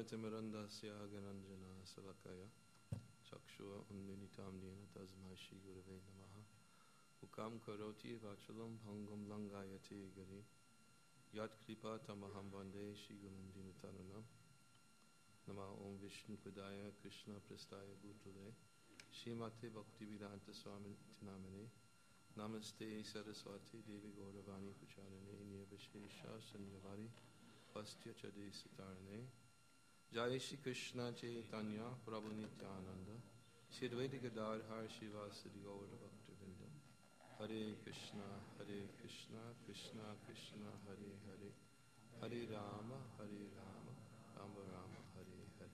Smritimirandasya Gananjana Salakaya Chakshua Unmilitam Dena Tasmai Shri Gurave Namaha Ukam Karoti Vachalam Bhangam Langayati Gari Yat Kripa Tamaham Vande Shri Gurandinatananam Nama Om Vishnu Padaya Krishna Prastaya Bhutale Shrimati Bhaktivedanta Swami Tinamane Namaste Saraswati Devi Gauravani Pucharane Nirvishesha Sanyavari Pastya Chade Sitarane Jai Shri Krishna Chaitanya Prabhu Nityananda Shri Advaita Gadadhar Shivasadi Gaura Bhaktivinda Hare Krishna Krishna Krishna Hare Hare Hare Rama Rama Rama Hare Hare.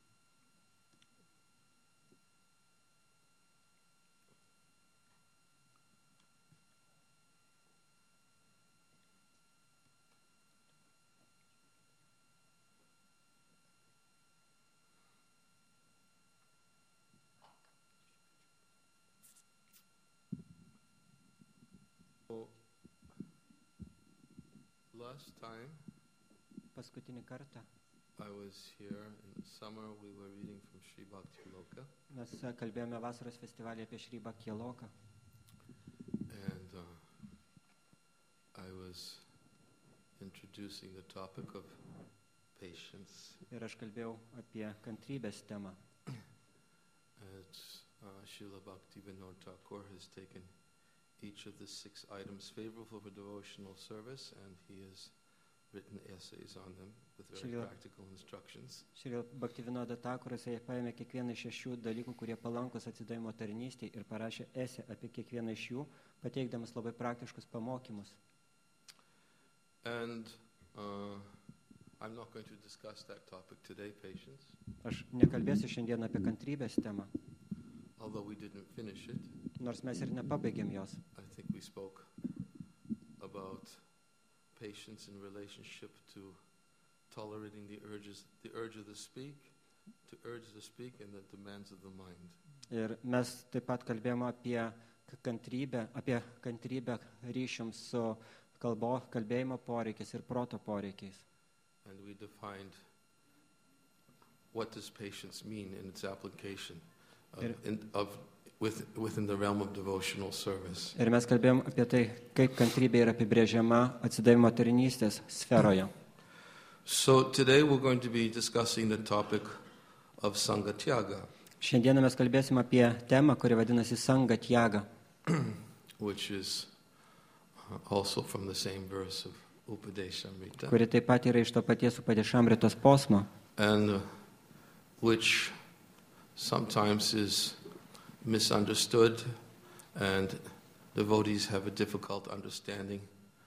Last time Paskutinį kartą I was here in the summer, we were reading from Sri Bhakti Loka. mes kalbėjome vasaros festivalį apie Šri Bhakti Loką. And I was introducing the topic of patience. Ir aš kalbėjau apie kantrybės temą. Srila Bhaktivinoda Thakur has taken each of the 6 items favorable for devotional service, and he has written essays on them with very practical instructions. Šri Bhaktivinoda Thakuras paėmė kiekvieną iš 6 dalykų, kurie palankus atsidavimo tarnystei, ir parašė esę apie kiekvieną iš jų, pateikdamas labai praktiškus pamokymus. And I'm not going to discuss that topic today, patience. Aš nekalbėsiu šiandien apie kantrybės temą, Although we didn't finish it. nors mes ir nepabaigėm jos. I think we spoke about patience in relationship to tolerating the urge of the speak, and the demands of the mind. Ir mes taip pat kalbėjome apie kantrybę ryšium su kalbėjimo poreikiais ir proto poreikiais. And we defined what does patience mean in its application within the realm of devotional service. Ir mes kalbėjom apie tai, kaip kantrybė yra apibrėžiama atsidavimo tarnystės sferoje. So today we're going to be discussing the topic of Sangatyaga. Šiandieną mes kalbėsim apie temą, kuri vadinasi Sangatyaga, which is also from the same verse of Upadeshamrita. kuri taip pat yra iš to paties Upadeshamritos posmo. And which sometimes is misunderstood, and devotees have a difficult understanding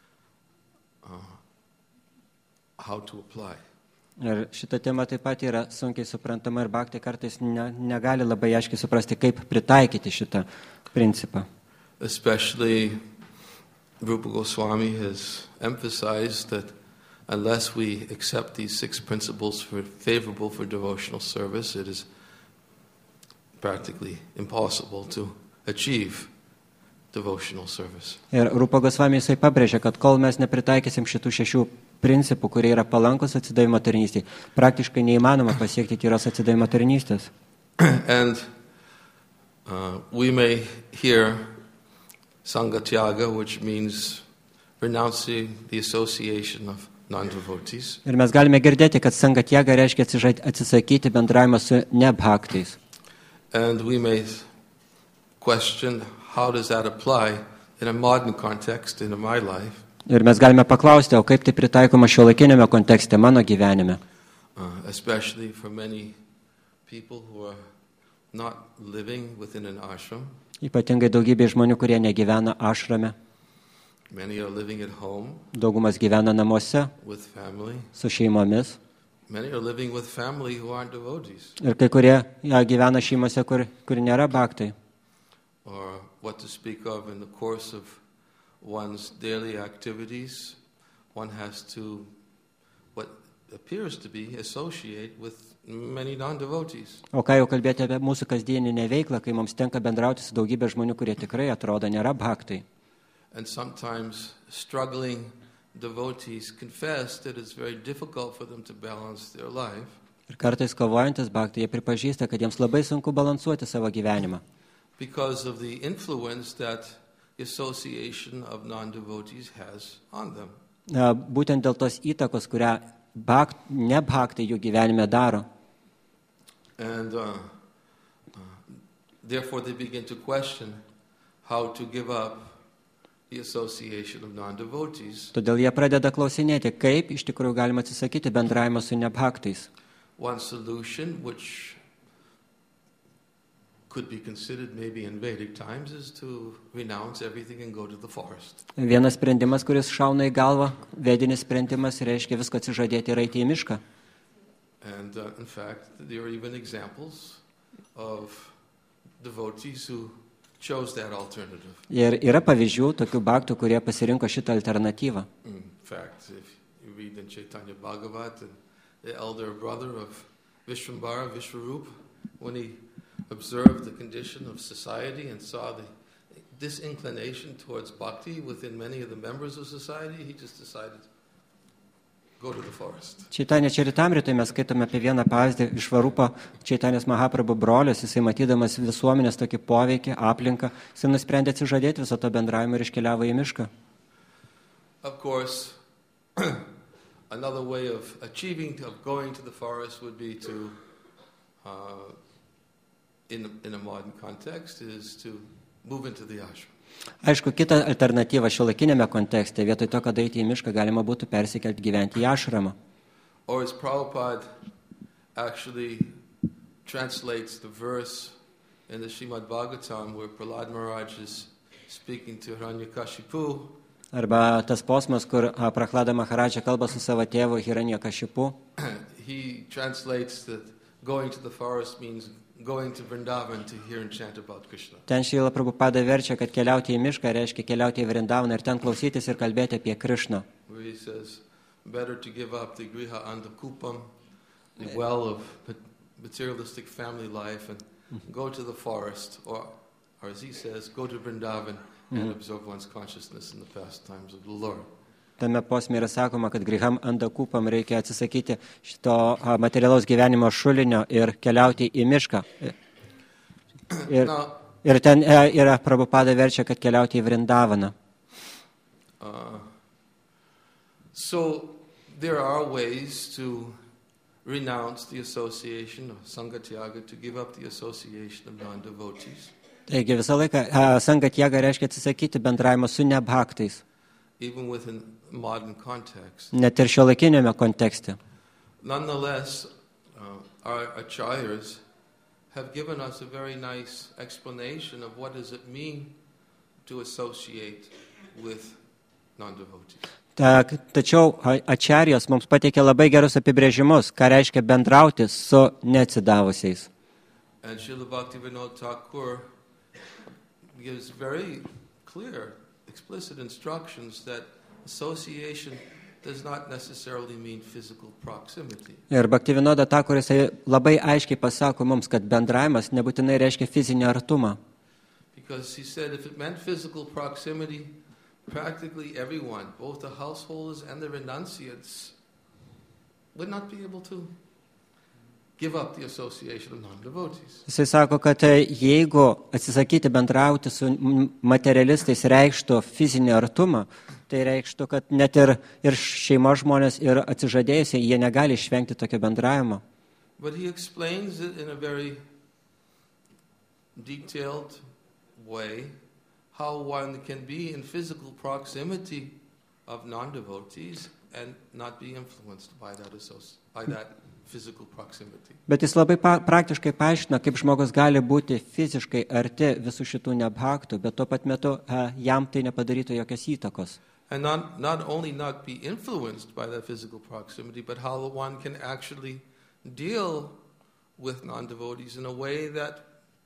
how to apply. Ir šita tema taip pat yra sunkiai suprantama, ir bhakti kartais negali labai aiškiai suprasti, kaip pritaikyti šitą principą. Especially Rupa Goswami has emphasized that unless we accept these 6 principles favorable for devotional service, it is practically impossible to achieve devotional service. Ir Rupa Goswami jisai pabrėžia, kad kol mes nepritaikysim šitų 6 principų, kurie yra palankus atsidavimo tarnystei, praktiškai neįmanoma pasiekti tyros atsidavimo tarnystės. And we may hear Sangatyaga, which means renouncing the association of non-devotees. Ir mes galime girdėti, kad Sangatyaga reiškia atsisakyti bendravimą su nebhaktais. And we may question how does that apply in a modern context in my life. Ir mes galime paklausti, o kaip tai pritaikoma šiuolaikiniame kontekste mano gyvenime. Especially for many people who are not living within an ashram. Ypatingai daugybė žmonių, kurie negyvena ašrame. Many are living at home. Daugumas gyvena namuose, with family. Su šeimomis. Many are living with family who aren't devotees. Ir kai kurie gyvena šeimose, kur nėra bhaktai. Or what to speak of in the course of one's daily activities, one has to, what appears to be, associate with many non-devotees. O ką jau kalbėti apie mūsų kasdieninę veiklą, kai mums tenka bendrauti su daugybė žmonių, kurie tikrai atrodo nėra bhaktai. And sometimes struggling devotees confess that it's very difficult for them to balance their life. Ir kartais kovojantis bhaktai, jie pripažįsta, kad jiems labai sunku balansuoti savo gyvenimą. because of the influence that the association of non-devotees has on them. Būtent dėl tos įtakos, kurią ne bhaktai jų gyvenime daro. And therefore they begin to question how to give up the association of non-devotees. Todėl jie pradeda klausinėti, kaip iš tikrųjų galima atsisakyti bendravimo su nebhaktais. One solution, which could be considered maybe in Vedic times, is to renounce everything and go to the forest. Vienas sprendimas, kuris šauna į galvą, vedinis sprendimas, reiškia visko atsižadėti ir eiti į mišką. And in fact, there are even examples of devotees who chose that alternative. Ir yra pavyzdžių tokių bhaktų, kurie pasirinko šitą alternatyvą. In fact, if you read in Chaitanya Bhagavat, the elder brother of Vishwambara, Vishwarupa, when he observed the condition of society and saw the disinclination towards bhakti within many of the members of society, he just decided, go to the forest. Chaitanya Charitamritoje mes skaitome apie vieną pavyzdį iš Varupo Chaitanės Mahaprabhu brolius, jisai matydamas visuomenės tokį poveikį, aplinką, jisai nusprendė atsižadėti viso to bendravimo ir iškeliavo į mišką. Of course, another way of going to the forest would be to, in a modern context, is to move into the ashram. Aišku, kita alternatyva šiuolaikinėme kontekste, vietoj to, kad eiti į mišką, galima būtų persikelti gyventi į ašramą. Or as Prabhupada actually translates the verse in the Srimad Bhagavatam where Prahlad Maharaj is speaking to Hiranyakashipu. Arba tas posmas, kur Prahlada Maharadža kalba su savo tėvu Hiranyakashipu. He translates that going to the forest means going to Vrindavan to hear and chant about Krishna. Ten Šrila Prabhupada verčia, kad keliauti į mišką reiškia keliauti į Vrindavaną ir ten klausytis ir kalbėti apie Krishną. Where he says, better to give up the griha andakupam, the well of materialistic family life, and go to the forest, or as he says, go to Vrindavan and absorb one's consciousness in the pastimes of the Lord. Tame posme yra sakoma, kad griham andakupam reikia atsisakyti šito materialaus gyvenimo šulinio ir keliauti į mišką. Ir ten yra Prabhupada verčia, kad keliauti į Vrindavaną. So there are ways to renounce the association of sangatyaga, to give up the association of non-devotees. Taigi visą laiką sangatyaga reiškia atsisakyti bendravimo su nebhaktais. Even within modern context. Net ir šiuolaikinėme kontekste. Nonetheless, our acharyas have given us a very nice explanation of what does it mean to associate with non-devotees. Tačiau acharyos mums pateikė labai gerus apibrėžimus, ką reiškia bendrauti su neatsidavusiais. And Srila Bhaktivinoda Thakur gives very clear, explicit instructions that association does not necessarily mean physical proximity. Ir Bhaktivinoda Thakur jisai labai aiškiai pasako mums, kad bendravimas nebūtinai reiškia fizinį artumą. Because he said if it meant physical proximity, practically everyone, both the householders and the renunciates, would not be able to give up the association of non-devotees. Jisai sako, kad jeigu atsisakyti bendrauti su materialistais reikštų fizinį artumą, tai reikštų, kad net ir šeimos žmonės ir atsižadėjusiai, jie negali išvengti tokio bendravimo. But he explains it in a very detailed way how one can be in physical proximity of non-devotees and not be influenced by that physical proximity. Bet jis labai praktiškai paaiškina, kaip žmogus gali būti fiziškai arti visų šitų nebhaktų, bet tuo pat metu jam tai nepadarytų jokios įtakos. And not only not be influenced by that physical proximity, but how one can actually deal with non-devotees in a way that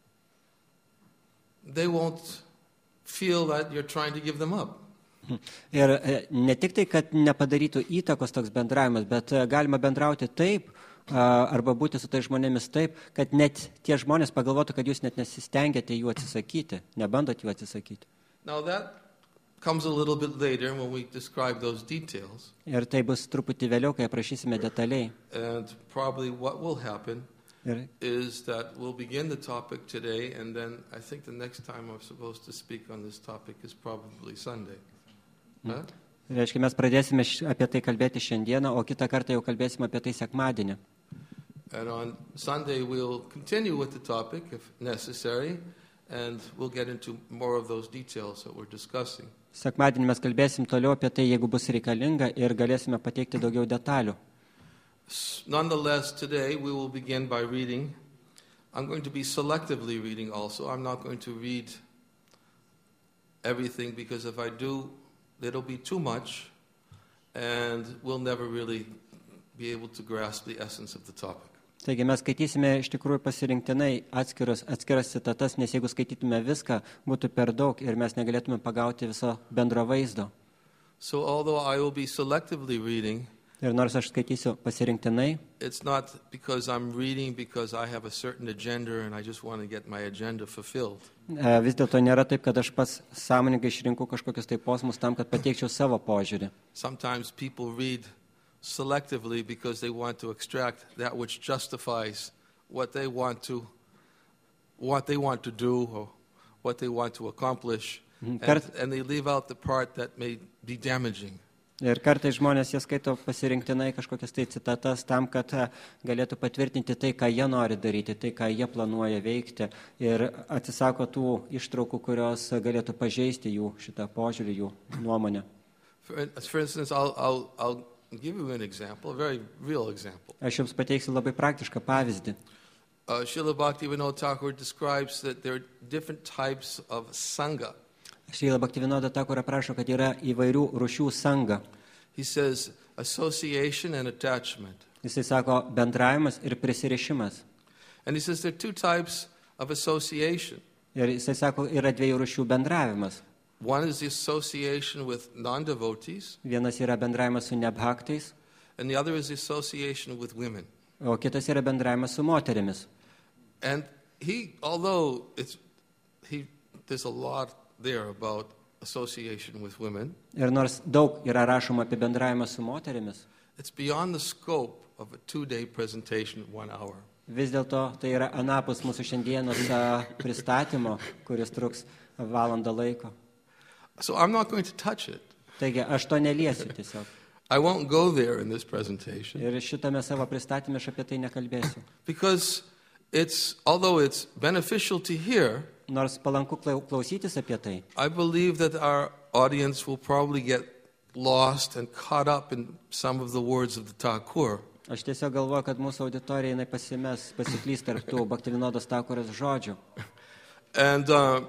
they won't feel that you're trying to give them up. Ir ne tik tai, kad nepadarytų įtakos toks bendravimas, bet galima bendrauti taip, arba būti su tai žmonėmis taip, kad net tie žmonės pagalvotų, kad jūs net nesistengiate jų atsisakyti, nebandot jų atsisakyti. Now that comes a little bit later when we describe those details. Ir tai bus truputį vėliau, kai aprašysime detaliai. And probably what will happen Ir is that we'll begin the topic today, and then I think the next time I'm supposed to speak on this topic is probably Sunday. Huh? reiškia, mes pradėsime apie tai kalbėti šiandieną, o kitą kartą jau kalbėsime apie tai sekmadienį. And on Sunday we'll continue with the topic if necessary, and we'll get into more of those details that we're discussing. Sekmadienį mes kalbėsim toliau apie tai, jeigu bus reikalinga, ir galėsime pateikti daugiau detalių. Nonetheless, today we will begin by reading. I'm going to be selectively reading also. I'm not going to read everything, because if I do, it'll be too much, and we'll never really be able to grasp the essence of the topic. Taigi mes skaitysime iš tikrųjų pasirinktinai atskiras citatas, nes jeigu skaitytume viską, būtų per daug ir mes negalėtume pagauti viso bendro vaizdo. So although I will be selectively reading, Ir nors aš skaitysiu pasirinktinai, it's not because I'm reading because I have a certain agenda and I just want to get my agenda fulfilled. vis dėlto nėra taip, kad aš pats sąmoningai išrinku kažkokius tai posmus tam, kad pateikčiau savo požiūrį. Sometimes people read selectively because they want to extract that which justifies what they want to do or what they want to accomplish, and they leave out the part that may be damaging. Ir kartais žmonės jie skaito pasirinktinai kažkokias tai citatas tam, kad galėtų patvirtinti tai, ką jie nori daryti, tai, ką jie planuoja veikti, ir atsisako tų ištraukų, kurios galėtų pažeisti jų šitą požiūrį, jų nuomonę. For instance, I'll give you an example, a very real example. Aš jums pateiksiu labai praktišką pavyzdį. Srila Bhaktivinoda Thakur describes that there are different types of sangha. Srila Bhaktivinoda Thakur aprašo, kad yra įvairių rūšių sanga. He says association and attachment. Jisai sako bendravimas ir prisirišimas. And he says there are two types of association. Ir jisai sako, yra dviejų rūšių bendravimas. One is the association with non-devotees, Vienas yra bendravimas su nebhaktais, and the other is the association with women. o kitas yra bendravimas su moterimis. And although there's a lot there about association with women, Ir nors daug yra rašoma apie bendravimą su moterimis, it's beyond the scope of a 2-day presentation, 1 hour. vis dėlto tai yra anapus mūsų šiandienos pristatymo, kuris truks valandą laiko. So I'm not going to touch it. Taigi aš to neliesiu tiesiog. I won't go there in this presentation, Ir šitame savo pristatymė aš apie tai nekalbėsiu. because although it's beneficial to hear, Nors palanku klausytis apie tai, I believe that our audience will probably get lost and caught up in some of the words of the Thakur. aš tiesiog galvoju, kad mūsų auditorija jinai pasiklys tarp tų Bhaktivinodos Thakuros žodžių. And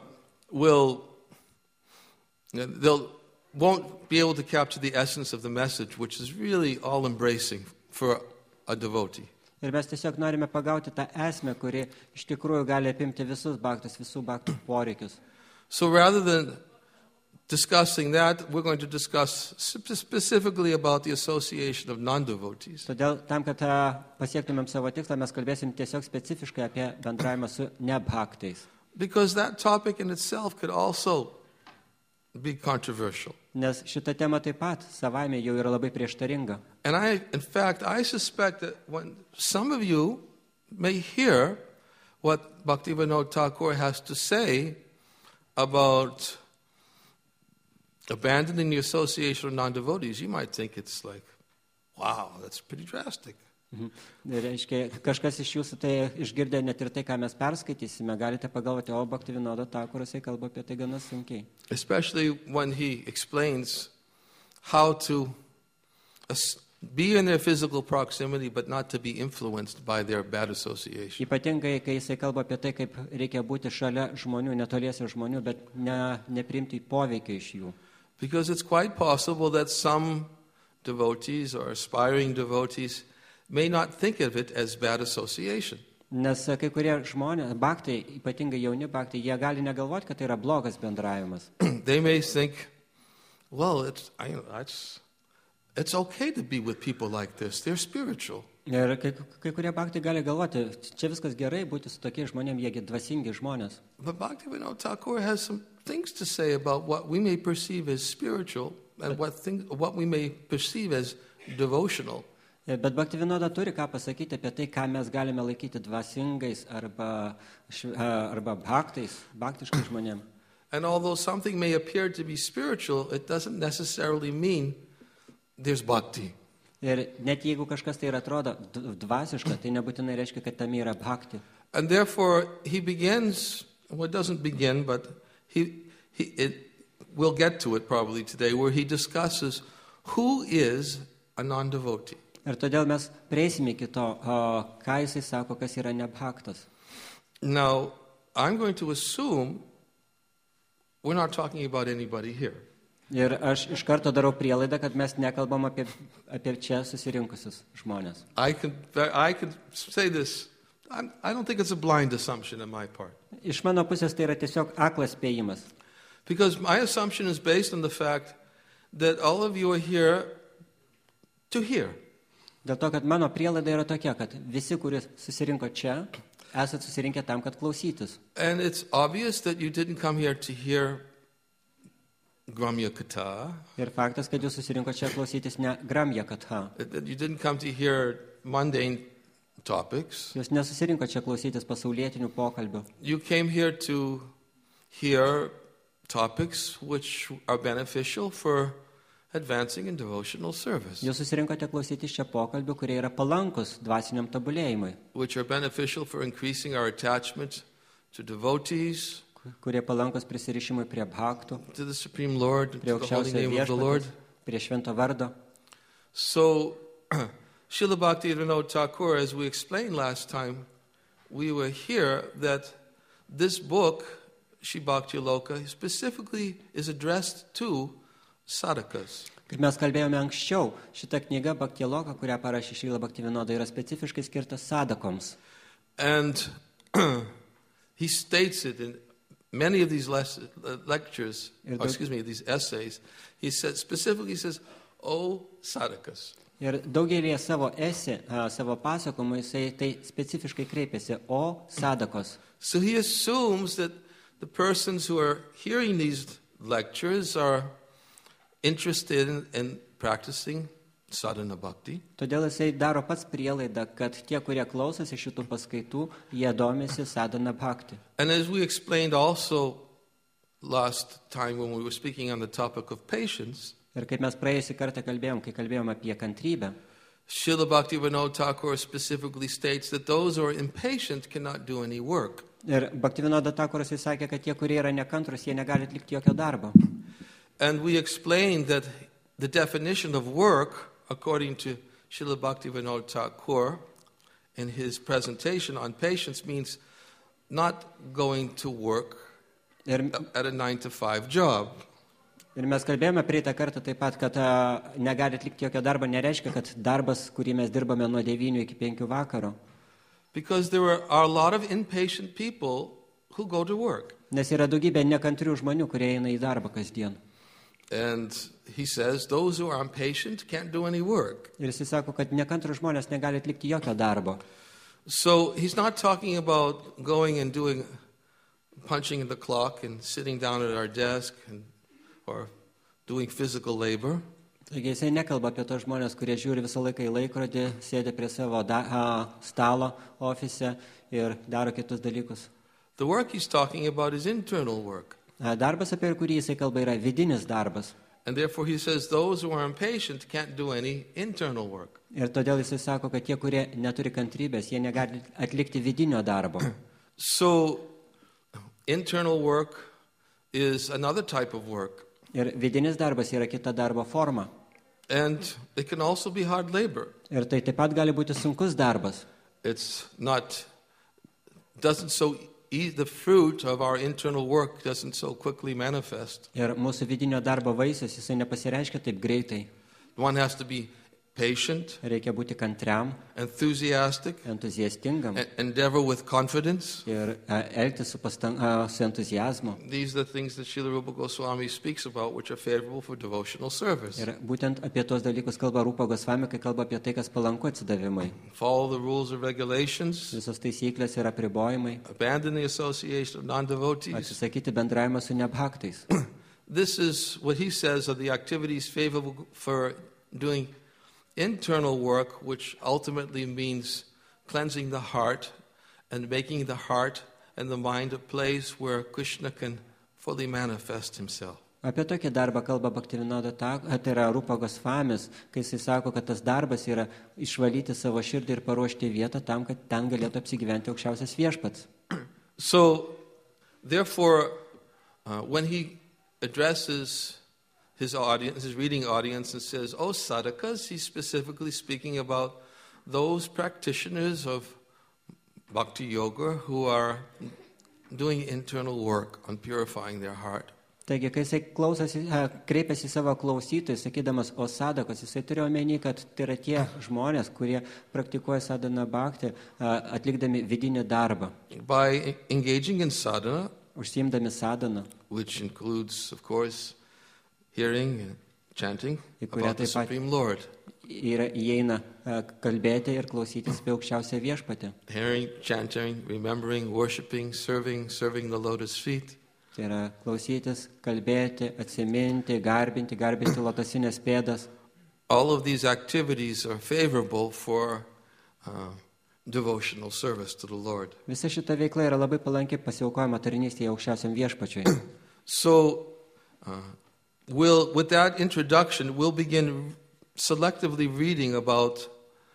they won't be able to capture the essence of the message, which is really all-embracing for a devotee. Ir mes tiesiog norime pagauti tą esmę, kuri iš tikrųjų gali apimti visus bhaktus, visų bhaktų poreikius. So rather than discussing that, we're going to discuss specifically about the association of non-devotees. Todėl tam, kad pasiektumėm savo tikslą, mes kalbėsim tiesiog specifiškai apie bendravimą su nebhaktais. Because that topic in itself could also be controversial. Nes šita tema taip pat savaime jau yra labai prieštaringa. And in fact, I suspect that when some of you may hear what Bhaktivinoda Thakur has to say about abandoning the association of non-devotees, you might think it's like, wow, that's pretty drastic. Reiškia, kažkas iš jūsų tai išgirdę net ir tai, ką mes perskaitysime, galite pagalvoti, o Bhaktivinoda Thakuras kalba apie tai gana sunkiai. Especially when he explains how to be in their physical proximity but not to be influenced by their bad association. Ypatingai, kai jisai kalba apie tai, kaip reikia būti šalia žmonių, netoliese žmonių, bet nepriimti poveikio iš jų. Because it's quite possible that some devotees or aspiring devotees may not think of it as bad association. Nes kai kurie žmonės, bhaktai, ypatingai jauni bhaktai, jie gali negalvoti, kad tai yra blogas bendravimas. They may think, well, it's okay to be with people like this. They're spiritual. Ir kai kurie bhaktai gali galvoti, čia viskas gerai būti su tokiais žmonėmis, jiegi dvasingi žmonės. But Bhaktivinoda Thakur has some things to say about what we may perceive as spiritual and what we may perceive as devotional. Bet Bhaktivinoda turi ką pasakyti apie tai, ką mes galime laikyti dvasingais arba bhaktais, bhaktiškais žmonėms. And although something may appear to be spiritual, it doesn't necessarily mean there's bhakti. Ir net jeigu kažkas tai atrodo dvasiška, tai nebūtinai reiškia, kad tame yra bhakti. And therefore, he begins, well, it doesn't begin, but we'll get to it probably today, where he discusses who is a non-devotee. Ir todėl mes prieisime iki to, ką jisai sako, kas yra nebhaktas. Now, I'm going to assume we're not talking about anybody here. Ir aš iš karto darau prielaidą, kad mes nekalbam apie čia susirinkusius žmonės. I can say this. I don't think it's a blind assumption on my part. Iš mano pusės tai yra tiesiog aklas spėjimas. Because my assumption is based on the fact that all of you are here to hear. Dėl to, kad mano prielaida yra tokia, kad visi, kurie susirinko čia, esat susirinkę tam, kad klausytis. And it's obvious that you didn't come here to hear Gramya Katha. Ir faktas, kad jūs susirinko čia klausytis ne Gramya Katha. That you didn't come to hear mundane topics. Jūs nesusirinko čia klausytis pasaulietinių pokalbių. You came here to hear topics which are beneficial for advancing in devotional service. Jūs susirinkote klausytis čia pokalbių, kurie yra palankus dvasiniam tobulėjimui. Which are beneficial for increasing our attachment to devotees. Kurie palankus prisirišimui prie bhaktų, to the Supreme Lord, to prie the holy name of the aukščiausiojo Lord. viešpaties, prie švento vardo. So, Srila Bhaktivinoda Thakur, as we explained last time, we were here that this book, Shri Bhakti Loka, specifically is addressed to sadhakas. Kaip mes kalbėjome anksčiau, šita knyga Bhakti Loka, kurią parašė Srila Bhaktivinoda, yra specifiškai skirta sadhakoms. And he states it in many of these lectures, these essays, he specifically says, "O sadhakas." Ir daugelį savo savo pasakojimų jisai tai specifiškai kreipiasi, o sadhakos. So he assumes that the persons who are hearing these lectures are interested in practicing sadhana bhakti. Todėl jisai daro pats prielaidą, kad tie, kurie klausosi šitų paskaitų, jie domisi sadhana bhakti. And as we explained also last time when we were speaking on the topic of patience, Ir kaip mes praėjusį kartą kalbėjom, kai kalbėjom apie kantrybę, Srila Bhaktivinoda Thakur specifically states that those who are impatient cannot do any work. ir Bhaktivinoda Thakuras jis sakė, kad tie, kurie yra nekantrus, jie negali atlikti jokio darbo. And we explained that the definition of work, according to Srila Bhaktivinoda Thakur, in his presentation on patience, means not going to work Ir, at a 9-to-5 job. ir mes kalbėjome prieitą kartą taip pat, kad negali atlikti jokio darbo, nereiškia, kad darbas, kurį mes dirbame nuo 9 iki 5 vakaro. Because there are a lot of impatient people who go to work. Nes yra daugybė nekantrių žmonių, kurie eina į darbą kasdien. And he says those who are impatient can't do any work. Ir jis sako, kad nekantrų žmonės negali atlikti jokio darbo. So he's not talking about going and punching in the clock and sitting down at our desk or doing physical labor. Taigi jisai nekalba apie tos žmonės, kurie žiūri visą laiką į laikrodį, sėdi prie savo stalo ofise ir daro kitus dalykus. The work he's talking about is internal work. Darbas, apie kurį jisai kalba, yra vidinis darbas. And therefore he says those who are impatient can't do any internal work. Ir todėl jisai sako, kad tie, kurie neturi kantrybės, jie negali atlikti vidinio darbo. So internal work is another type of work. Ir vidinis darbas yra kita darbo forma. And it can also be hard labor. Ir tai taip pat gali būti sunkus darbas. The fruit of our internal work doesn't so quickly manifest. Ir mūsų vidinio darbo vaisius, jisai nepasireiškia taip greitai. One has to be patient, reikia būti kantriam, enthusiastic, entuziastingam endeavor with confidence. ir elgtis su entuzijazmu. These are the things that Srila Rupa Goswami speaks about, which are favorable for devotional service. Ir būtent apie tos dalykus kalba Rupa Gosvami, kai kalba apie tai, kas palanku atsidavimui. Follow the rules and regulations, Visos taisyklės ir apribojimai, abandon the association of non-devotees. atsisakyti bendravimą su nebhaktais. This is what he says are the activities favorable for doing internal work, which ultimately means cleansing the heart and making the heart and the mind a place where Krishna can fully manifest himself. Apie tokį darbą kalba Bhaktivinoda Thakur, tai yra Rupa Gosvamis, kai jisai sako, kad tas darbas yra išvalyti savo širdį ir paruošti vietą tam, kad ten galėtų apsigyventi aukščiausias viešpats. So, therefore, when he addresses his audience, his reading audience, and says, "Oh, sadhakas," he's specifically speaking about those practitioners of bhakti yoga who are doing internal work on purifying their heart. Taigi, kai jisai kreipiasi į savo klausytojus, sakydamas, o sadakos, jisai turėjo omeny, kad tai yra tie žmonės, kurie praktikuoja sadhana bhakti, atlikdami vidinį darbą. By engaging in sadhana, Užsiimdami sadhaną, which includes, of course, hearing and chanting about the taip pat Supreme Lord. įeina kalbėti ir klausytis apie aukščiausią viešpatį. Hearing, chanting, remembering, worshiping, serving the lotus feet. Tai yra klausytis, kalbėti, atsiminti, garbinti lotosinės pėdas. All of these activities are favorable for devotional service to the Lord. Visa šita veikla yra labai palanki pasiaukojimo tarnystėje aukščiausiam viešpačiui. So, with that introduction, we'll begin selectively reading about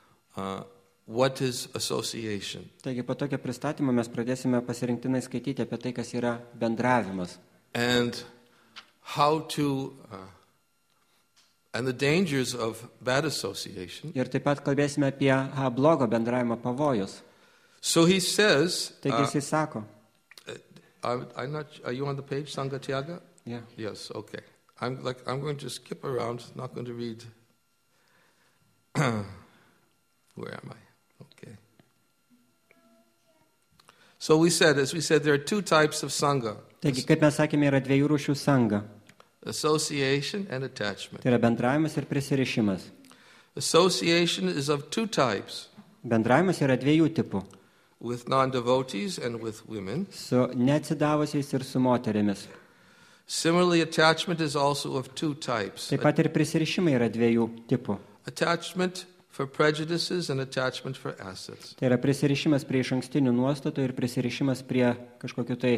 what is association. Taigi po tokio pristatymo mes pradėsime pasirinktinai skaityti apie tai, kas yra bendravimas. And how to and the dangers of bad association. Ir taip pat kalbėsime apie blogo bendravimo pavojus. So he says, Taigi jisai sako. I'm not, are you on the page, Sangha Tyaga? Yeah. Yes, okay. I'm going to skip around, not going to read. Where am I? Okay. So as we said, there are two types of Sangha. Taigi, kaip mes sakėme, yra dviejų rūšių sanga. Association and attachment. Tai yra bendravimas ir prisirišimas. Association is of two types. Bendravimas yra dviejų tipų. With non-devotees and with women. Su neatsidavusiais ir su moterimis. Similarly, attachment is also of two types. Taip pat ir prisirišimai yra dviejų tipų. Attachment for prejudices and attachment for assets. Tai yra prisirišimas prie išankstinių nuostatų ir prisirišimas prie kažkokių tai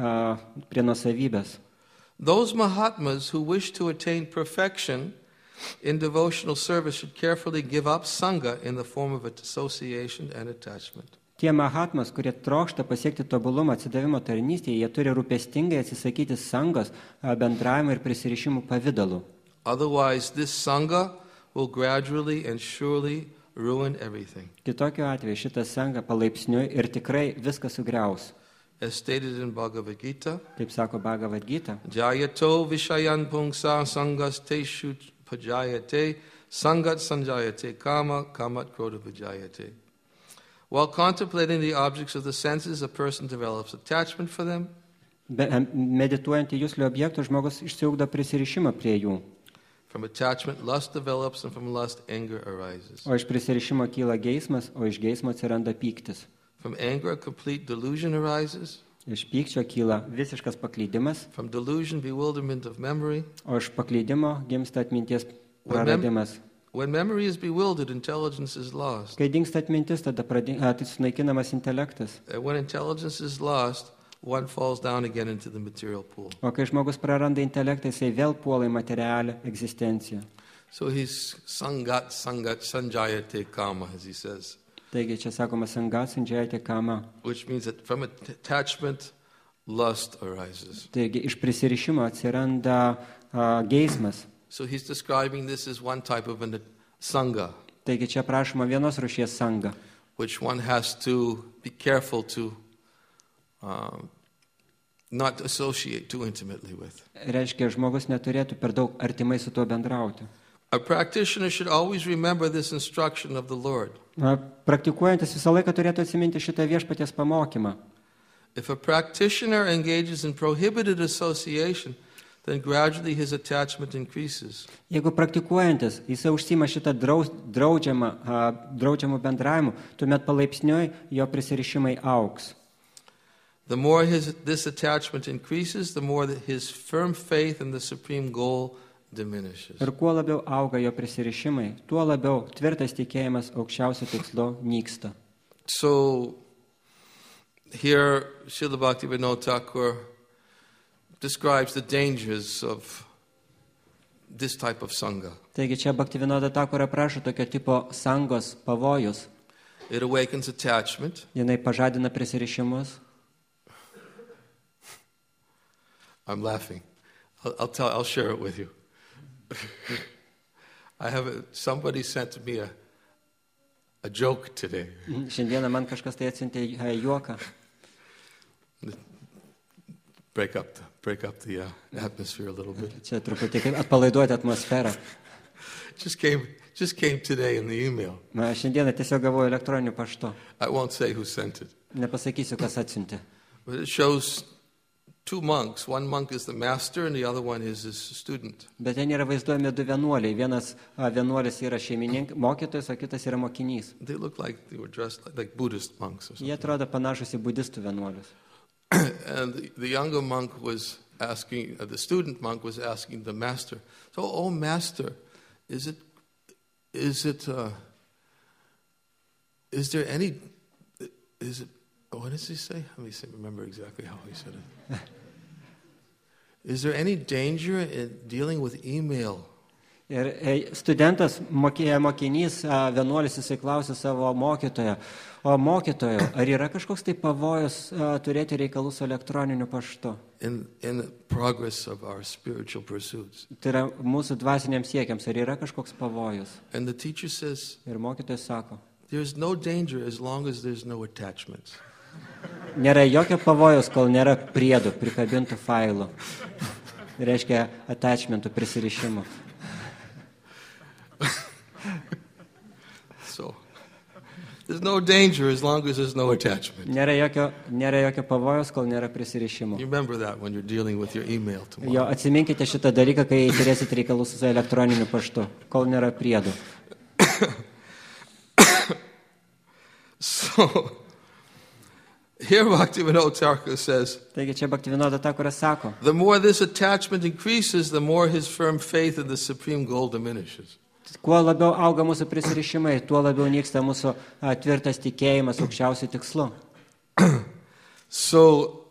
prie nuosavybės. Those Mahatmas who wish to attain perfection in devotional service should carefully give up Sangha in the form of association and attachment. Tie Mahatmas, kurie trokšta pasiekti tobulumą atsidavimo tarnystėje, jie turi rūpestingai atsisakyti sangos bendravimo ir prisirišimų pavidalu. Otherwise, this Sangha will gradually and surely ruin everything. Kitokiu atveju šitą sangą palaipsniui ir tikrai viską sugriaus. As stated in Bhagavad Gita, Taip sako Bhagavad Gita. Jayato vishayan pungsa sangas teshu pajayate sangat sanjayate kama kamat krodha vijayate. While contemplating the objects of the senses, a person develops attachment for them. Medituojant į juslių objektų, žmogus išsiugdo prisirišimą prie jų. From attachment, lust develops, and from lust, anger arises. O iš prisirišimo kyla geismas, o iš geismo atsiranda pyktis. From anger, complete delusion arises. Iš pykčio kyla visiškas paklydimas, From delusion, bewilderment of memory. o iš paklydimo gimsta atminties praradimas. When memory is bewildered, intelligence is lost. Kai dingsta atmintis, tada tai sunaikinamas intelektas. And when intelligence is lost, one falls down again into the material pool. O kai žmogus praranda intelektą, jisai vėl puola į materialią egzistenciją. So he's sangat sanjayate kama, as he says. Taigi čia sakoma sangat sanjayate kama. Which means that from attachment, lust arises. Taigi iš prisirišimo atsiranda geismas. So he's describing this as one type of a sangha, Taigi čia prašoma vienos rūšies sanga, which one has to be careful to not associate too intimately with. reiškia, žmogus neturėtų per daug artimai su tuo bendrauti. A practitioner should always remember this instruction of the Lord. Praktikuojantis visą laiką turėtų atsiminti šitą viešpaties pamokymą. If a practitioner engages in prohibited association, then gradually his attachment increases. Jeigu praktikuojantis, jisai užsima šitą draudžiamų bendravimų, tuomet palaipsniui jo prisirišimai augs. The more this attachment increases, the more his firm faith in the supreme goal diminishes. Ir kuo labiau auga jo prisirišimai, tuo labiau tvirtas tikėjimas aukščiausio tikslo nyksta. So here Srila Bhaktivinoda Thakur describes the dangers of this type of sangha. Taigi čia Bhaktivinoda Thakur aprašo tokio tipo sangos pavojus. It awakens attachment. Jinai pažadina prisirišimus. I'm laughing. I'll share it with you. Somebody sent me a joke today. Šiandieną man kažkas tai atsiuntė juoką. Break up the atmosphere a little bit. Čia truputį kaip atpalaiduoti atmosferą. Just came today in the email. Šiandieną tiesiog gavau elektroniniu paštu. I won't say who sent it. Nepasakysiu, kas atsiuntė. But it shows two monks. One monk is the master and the other one is his student. Bet ten yra vaizduojami du vienuoliai. Vienas vienuolis yra mokytojas, o kitas yra mokinys. They look like they were dressed like Buddhist monks or something. Jie atrodo panašus į budistų vienuolius. And the younger monk was asking, the student monk was asking the master, so, oh master, is there any, what does he say? Let me remember exactly how he said it. Is there any danger in dealing with email? Ir studentas, mokinys, vienuolis, jisai klausė savo mokytojo, o mokytojo, ar yra kažkoks tai pavojus turėti reikalų su elektroniniu paštu? In the progress of our spiritual pursuits. Tai yra mūsų dvasiniams siekiams, ar yra kažkoks pavojus? And the teacher says, ir mokytojas sako, there's no danger as long as there's no attachments. Nėra jokio pavojus, kol nėra priedų, prikabintų failų. Reiškia attachmentų, prisirišimų. So, there's no danger as long as there's no attachment. Nėra jokio pavojus, kol nėra prisirišimų. You remember that when you're dealing with your email tomorrow. Jo, atsiminkite šitą dalyką, kai turėsite reikalus su elektroniniu paštu, kol nėra priedų. So, here Bhaktivinoda Thakur says, taigi čia Bhaktivinoda Thakuras sako, the more this attachment increases, the more his firm faith in the supreme goal diminishes. Kuo labiau auga mūsų prisirišimai, tuo labiau nyksta mūsų tvirtas tikėjimas aukščiausiu tikslu. So,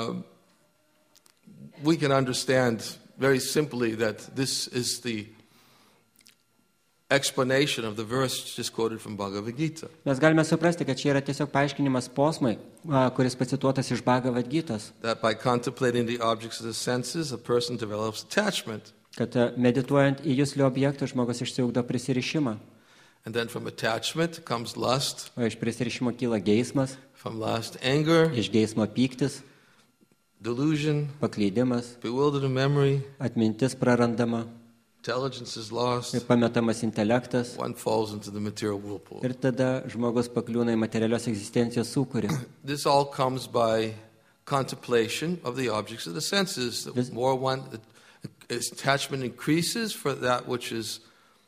we can understand very simply that this is the explanation of the verse just quoted from Bhagavad Gita. Mes galime suprasti, kad čia yra tiesiog paaiškinimas posmai, kuris pacituotas iš Bhagavad Gitos. That by contemplating the objects of the senses, a person develops attachment. Kad medituojant į juslį objektą, žmogus išsiugdo prisirišimą. And then from attachment comes lust. O iš prisirišimo kyla geismas. From lust, anger. Iš geismo pyktis. Delusion. Paklydimas. Bewildered memory. Atmintis prarandama. Intelligence is lost. Ir pametamas intelektas. One falls into the material whirlpool. Ir tada žmogus pakliūna į materialios egzistencijos sūkurį. This all comes by contemplation of the objects of the senses. The more attachment increases for that which is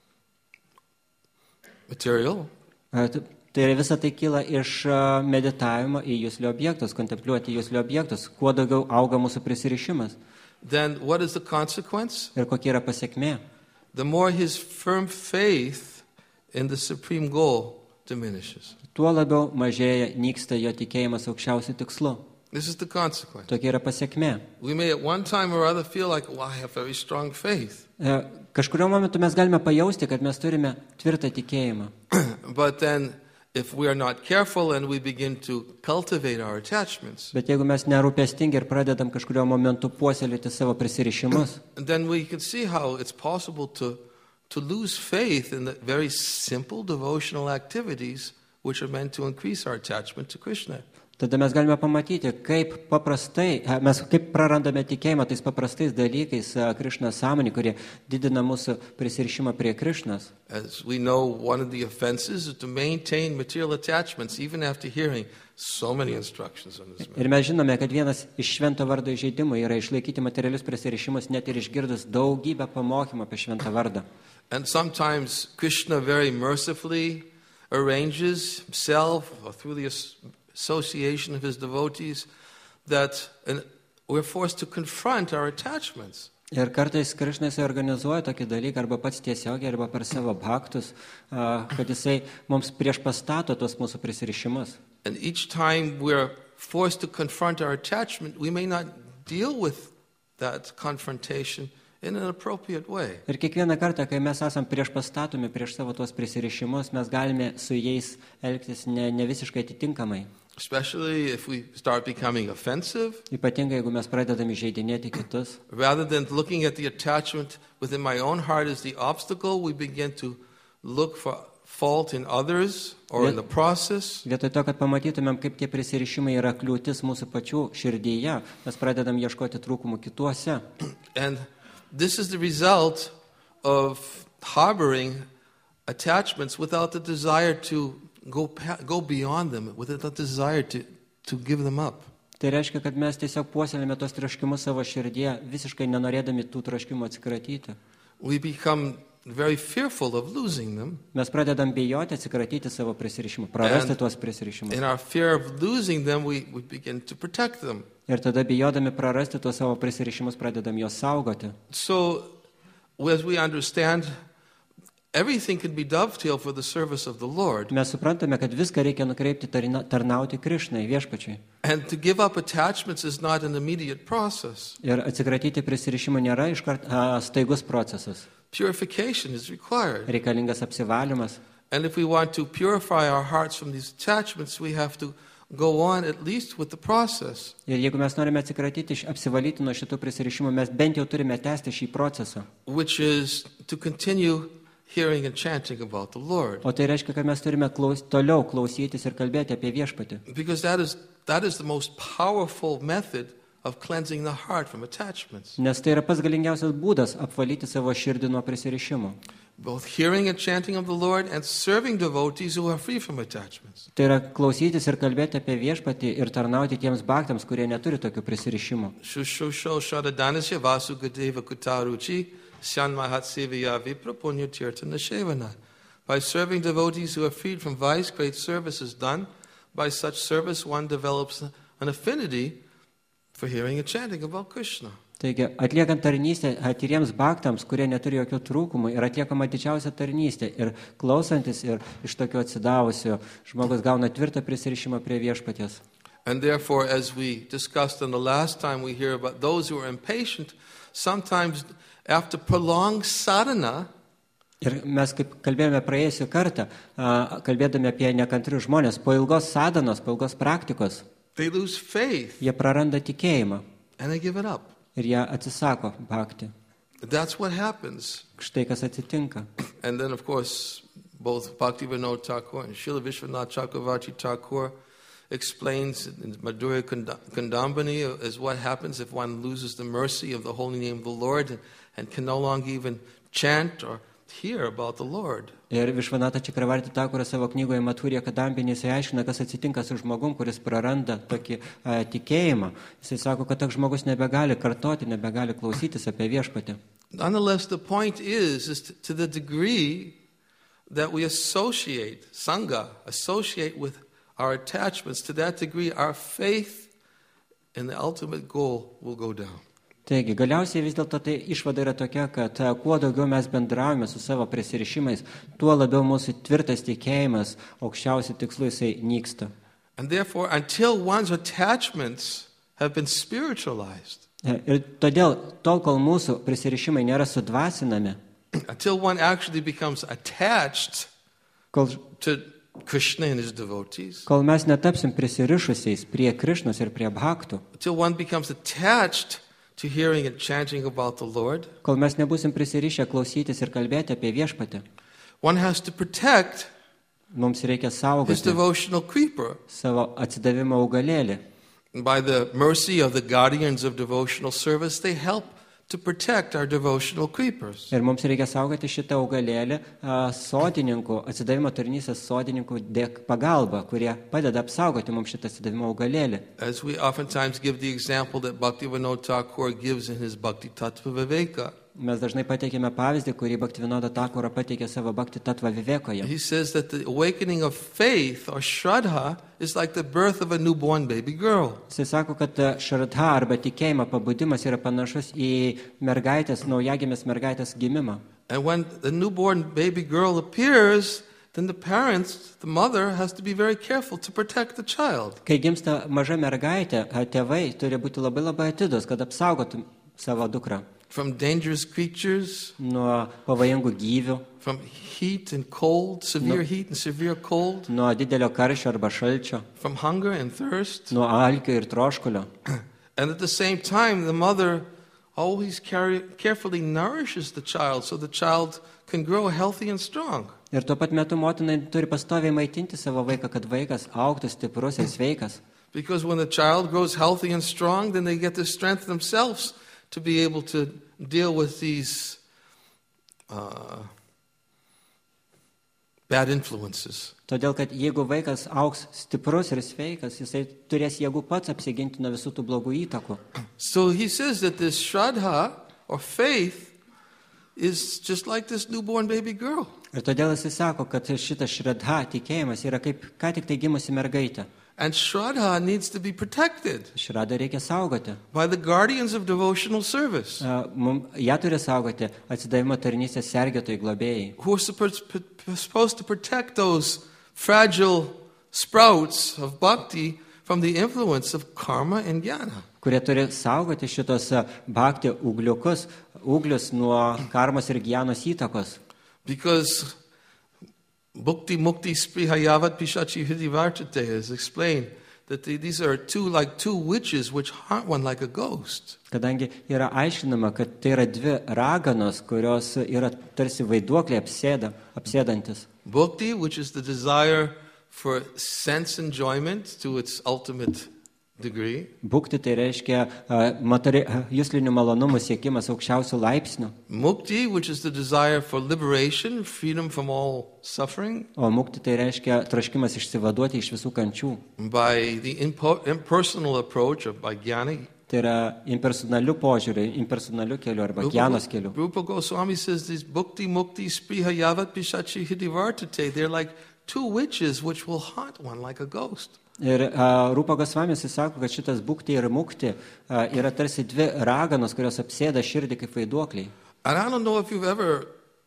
material. Tai visa tai kyla iš meditavimo į juslio objektus, kontempliuoti juslio objektus. Kuo daugiau auga mūsų prisirišimas. Then what is the consequence? Ir kokia yra pasekmė? The more his firm faith in the supreme goal diminishes. Tuo labiau mažėja, nyksta jo tikėjimas aukščiausiu tikslu. This is the consequence. Tokia yra pasekmė. We may at one time or other feel like, well, I have very strong faith. Kažkurio momentu mes galime pajausti, kad mes turime tvirtą tikėjimą. But then if we are not careful and we begin to cultivate our attachments. Bet jeigu mes nerūpestingi ir pradedam kažkurio momentu puoselėti savo prisirišimus, then we can see how it's possible to lose faith in the very simple devotional activities which are meant to increase our attachment to Krishna. Tada mes galime pamatyti, kaip paprastai, mes kaip prarandame tikėjimą tais paprastais dalykais Krišnos sąmonį, kurie didina mūsų prisirišimą prie Krišnos. As we know, one of the offenses is to maintain material attachments even after hearing so many instructions on this matter. Ir mes žinome, kad vienas iš švento vardo įžeidimų yra išlaikyti materialius prisirišimus net ir išgirdus daugybę pamokymų apie šventą vardą. And sometimes Krishna very mercifully arranges himself or through the association of his devotees that we're forced to confront our attachments. Ir kartais Krišna jisai organizuoja tokį dalyką arba pats tiesiogiai, arba per savo bhaktus, kad jisai mums prieš pastato tos mūsų prisirišimus. And each time we're forced to confront our attachment, we may not deal with that confrontation in an appropriate way. Ir kiekvieną kartą, kai mes esam prieš pastatomi prieš savo tuos prisirišimus, mes galime su jais elgtis ne visiškai atitinkamai. Especially if we start becoming offensive. Ypatingai, jeigu mes pradedame įžeidinėti kitus. Rather than looking at the attachment within my own heart as the obstacle, we begin to look for fault in others or in the process. Vietoj to, kad pamatytumėm, kaip tie prisirišimai yra kliūtis mūsų pačių širdyje, mes pradedam ieškoti trūkumų kituose. And this is the result of harboring attachments without the desire to go beyond them, without the desire to give them up. Tai reiškia, kad mes tiesiog puoselėme tos troškimus savo širdyje, visiškai nenorėdami tų troškimų atsikratyti. We become very fearful of losing them. Mes pradedam bijoti atsikratyti savo prisirišimų, prarasti tuos prisirišimus. In our fear of losing them, we begin to protect them. Ir tada bijodami prarasti tuos savo prisirišimus, pradedam juos saugoti. So, as we understand, everything can be dovetailed for the service of the Lord. Mes suprantame, kad viską reikia nukreipti tarnauti Krišnai, viešpačiui. And to give up attachments is not an immediate process. Ir atsikratyti prisirišimų nėra iškart staigus procesas. Purification is required. Reikalingas apsivalymas. And if we want to purify our hearts from these attachments, we have to go on at least with the process. Ir jeigu mes norime atsikratyti, apsivalyti nuo šitų prisirišimų, mes bent jau turime tęsti šį procesą. Which is to continue hearing and chanting about the Lord. O tai reiškia, kad mes turime toliau klausytis ir kalbėti apie viešpatį. Because that is the most powerful method of cleansing the heart from attachments. Nes tai yra pats galingiausias būdas apvalyti savo širdį nuo prisirišimų. Both hearing and chanting of the Lord and serving devotees who are free from attachments. Tai yra klausytis ir kalbėti apie viešpatį ir tarnauti tiems bhaktams, kurie neturi tokių prisirišimų. Shushusho shadadanasya vasugadeva kutaruchi syanmahatsevaya viprapunyatirtana shevana. By serving devotees who are freed from vice, great service is done. By such service one develops an affinity for hearing and chanting about Krishna. Taigi, atliekant tarnystę tyriems bhaktams, kurie neturi jokių trūkumų, ir atliekama didžiausia tarnystė. Ir klausantis ir iš tokio atsidavusio žmogus gauna tvirtą prisirišimą prie viešpaties. And therefore, as we discussed on the last time, we hear about those who are impatient. Sometimes after prolonged sadhana, ir mes, kaip kalbėjome praėjusią kartą, kalbėdami apie nekantrius žmonės, po ilgos sadhanos, po ilgos praktikos, they lose faith jie praranda tikėjimą and they give it up. ir jie atsisako bhakti. That's what happens. Štai kas atsitinka. And then, of course, both Bhaktivinoda Thakur and Srila Vishwanath Chakravarti Thakur explains in Madhurya Kandambani as what happens if one loses the mercy of the holy name of the Lord and can no longer even chant or hear about the Lord. Ir Višvanata Chakravarti Thakuras savo knygoje Madhurya Kandambani jisai aiškina, kas atsitinka su žmogum, kuris praranda tokį tikėjimą. Jisai sako, kad toks žmogus nebegali kartoti, nebegali klausytis apie viešpatį. Nonetheless, the point is to the degree that we associate, Sangha, associate with our attachments, to that degree our faith in the ultimate goal will go down. Taigi, galiausiai vis dėlto tai išvada yra tokia, kad kuo daugiau mes bendravome su savo prisirišimais, tuo labiau mūsų tvirtas tikėjimas aukščiausių tikslų jisai nyksta. And therefore, until one's attachments have been spiritualized, ir todėl, tol kol mūsų prisirišimai nėra sudvasinami, until one actually becomes attached to Krishna and his devotees, kol mes netapsim prisirišusiais prie Krišnos ir prie bhaktų, until one becomes attached to hearing and chanting about the Lord, kol mes nebūsim prisirišę klausytis ir kalbėti apie viešpatį, one has to protect Mums reikia his saugoti devotional creeper. savo atsidavimo augalėlį. And by the mercy of the guardians of devotional service, they help to protect our devotional creepers. Ir mums reikia saugoti šitą augalėlį sodininkų, atsidavimo tarnystės sodininkų pagalba, kurie padeda apsaugoti mums šitą atsidavimo augalėlį. As we oftentimes give the example that Bhaktivinoda Thakur gives in his Bhakti Tattva Viveka. Mes dažnai pateikėme pavyzdį, kurį Bhaktivinoda Thakura pateikė savo Bhakti Tattva Vivekoje. He says that the awakening of faith or Shraddha is like the birth of a newborn baby girl. Jis sako, kad šradha arba tikėjimo pabudimas yra panašus į mergaitės, naujagimės mergaitės gimimą. And when the newborn baby girl appears, then the parents, the mother, has to be very careful to protect the child. Kai gimsta maža mergaitė, tėvai turi būti labai atidus, kad apsaugotų savo dukrą From dangerous creatures, nuo pavojingų gyvių, from heat and cold, severe heat and severe cold, nuo didelio karščio arba šalčio, from hunger and thirst. nuo alkio ir troškulio. And at the same time, the mother always carefully nourishes the child so the child can grow healthy and strong. Ir tuo pat metu motinai turi pastoviai maitinti savo vaiką, kad vaikas augtų stiprus ir sveikas. Because when the child grows healthy and strong, then they get the strength themselves to be able to deal with these bad influences. Todėl, kad jeigu vaikas augs stiprus ir sveikas, jisai turės jėgų pats apsiginti nuo visų tų blogų įtakų. So he says that this Shraddha or faith is just like this newborn baby girl. Ir todėl jisai sako, kad šitas šradha tikėjimas yra kaip ką tik tai gimusi mergaitė. And Shraddha needs to be protected Šradą reikia saugoti. by the guardians of devotional service, Ją turi saugoti atsidavimo tarnystės sergėtojai globėjai, who are supposed to protect those fragile sprouts of bhakti from the influence of karma and jnana. kurie turi saugoti šitos bhakti ūglius nuo karmos ir gyanos įtakos. Because Bhukti Mukti Sprihayavat Pishachi Hridivartate has explained that these are two witches which haunt one like a ghost. Kadangi yra aiškinama, kad tai yra dvi raganos, kurios yra tarsi vaiduokliai apsėdantis. Bhukti, which is the desire for sense enjoyment to its ultimate degree. Bhukti tai reiškia juslinių malonumų siekimas aukščiausių laipsnių. Mukti, which is the desire for liberation, freedom from all suffering. O mukti tai reiškia troškimas išsivaduoti iš visų kančių. By the impersonal approach of by jnana. Tai yra impersonalių požiūrių, impersonalių kelių arba gyanos kelių. Rupa Goswami says these Bhukti Mukti Sprihayavat Pishachi Hridivartate, they're like two witches which will haunt one like a ghost. Ir Rupa Gosvamis sako, kad šitas bhukti ir mukti yra tarsi dvi raganos, kurios apsėda širdį kaip vaiduokliai. And I don't know if you've ever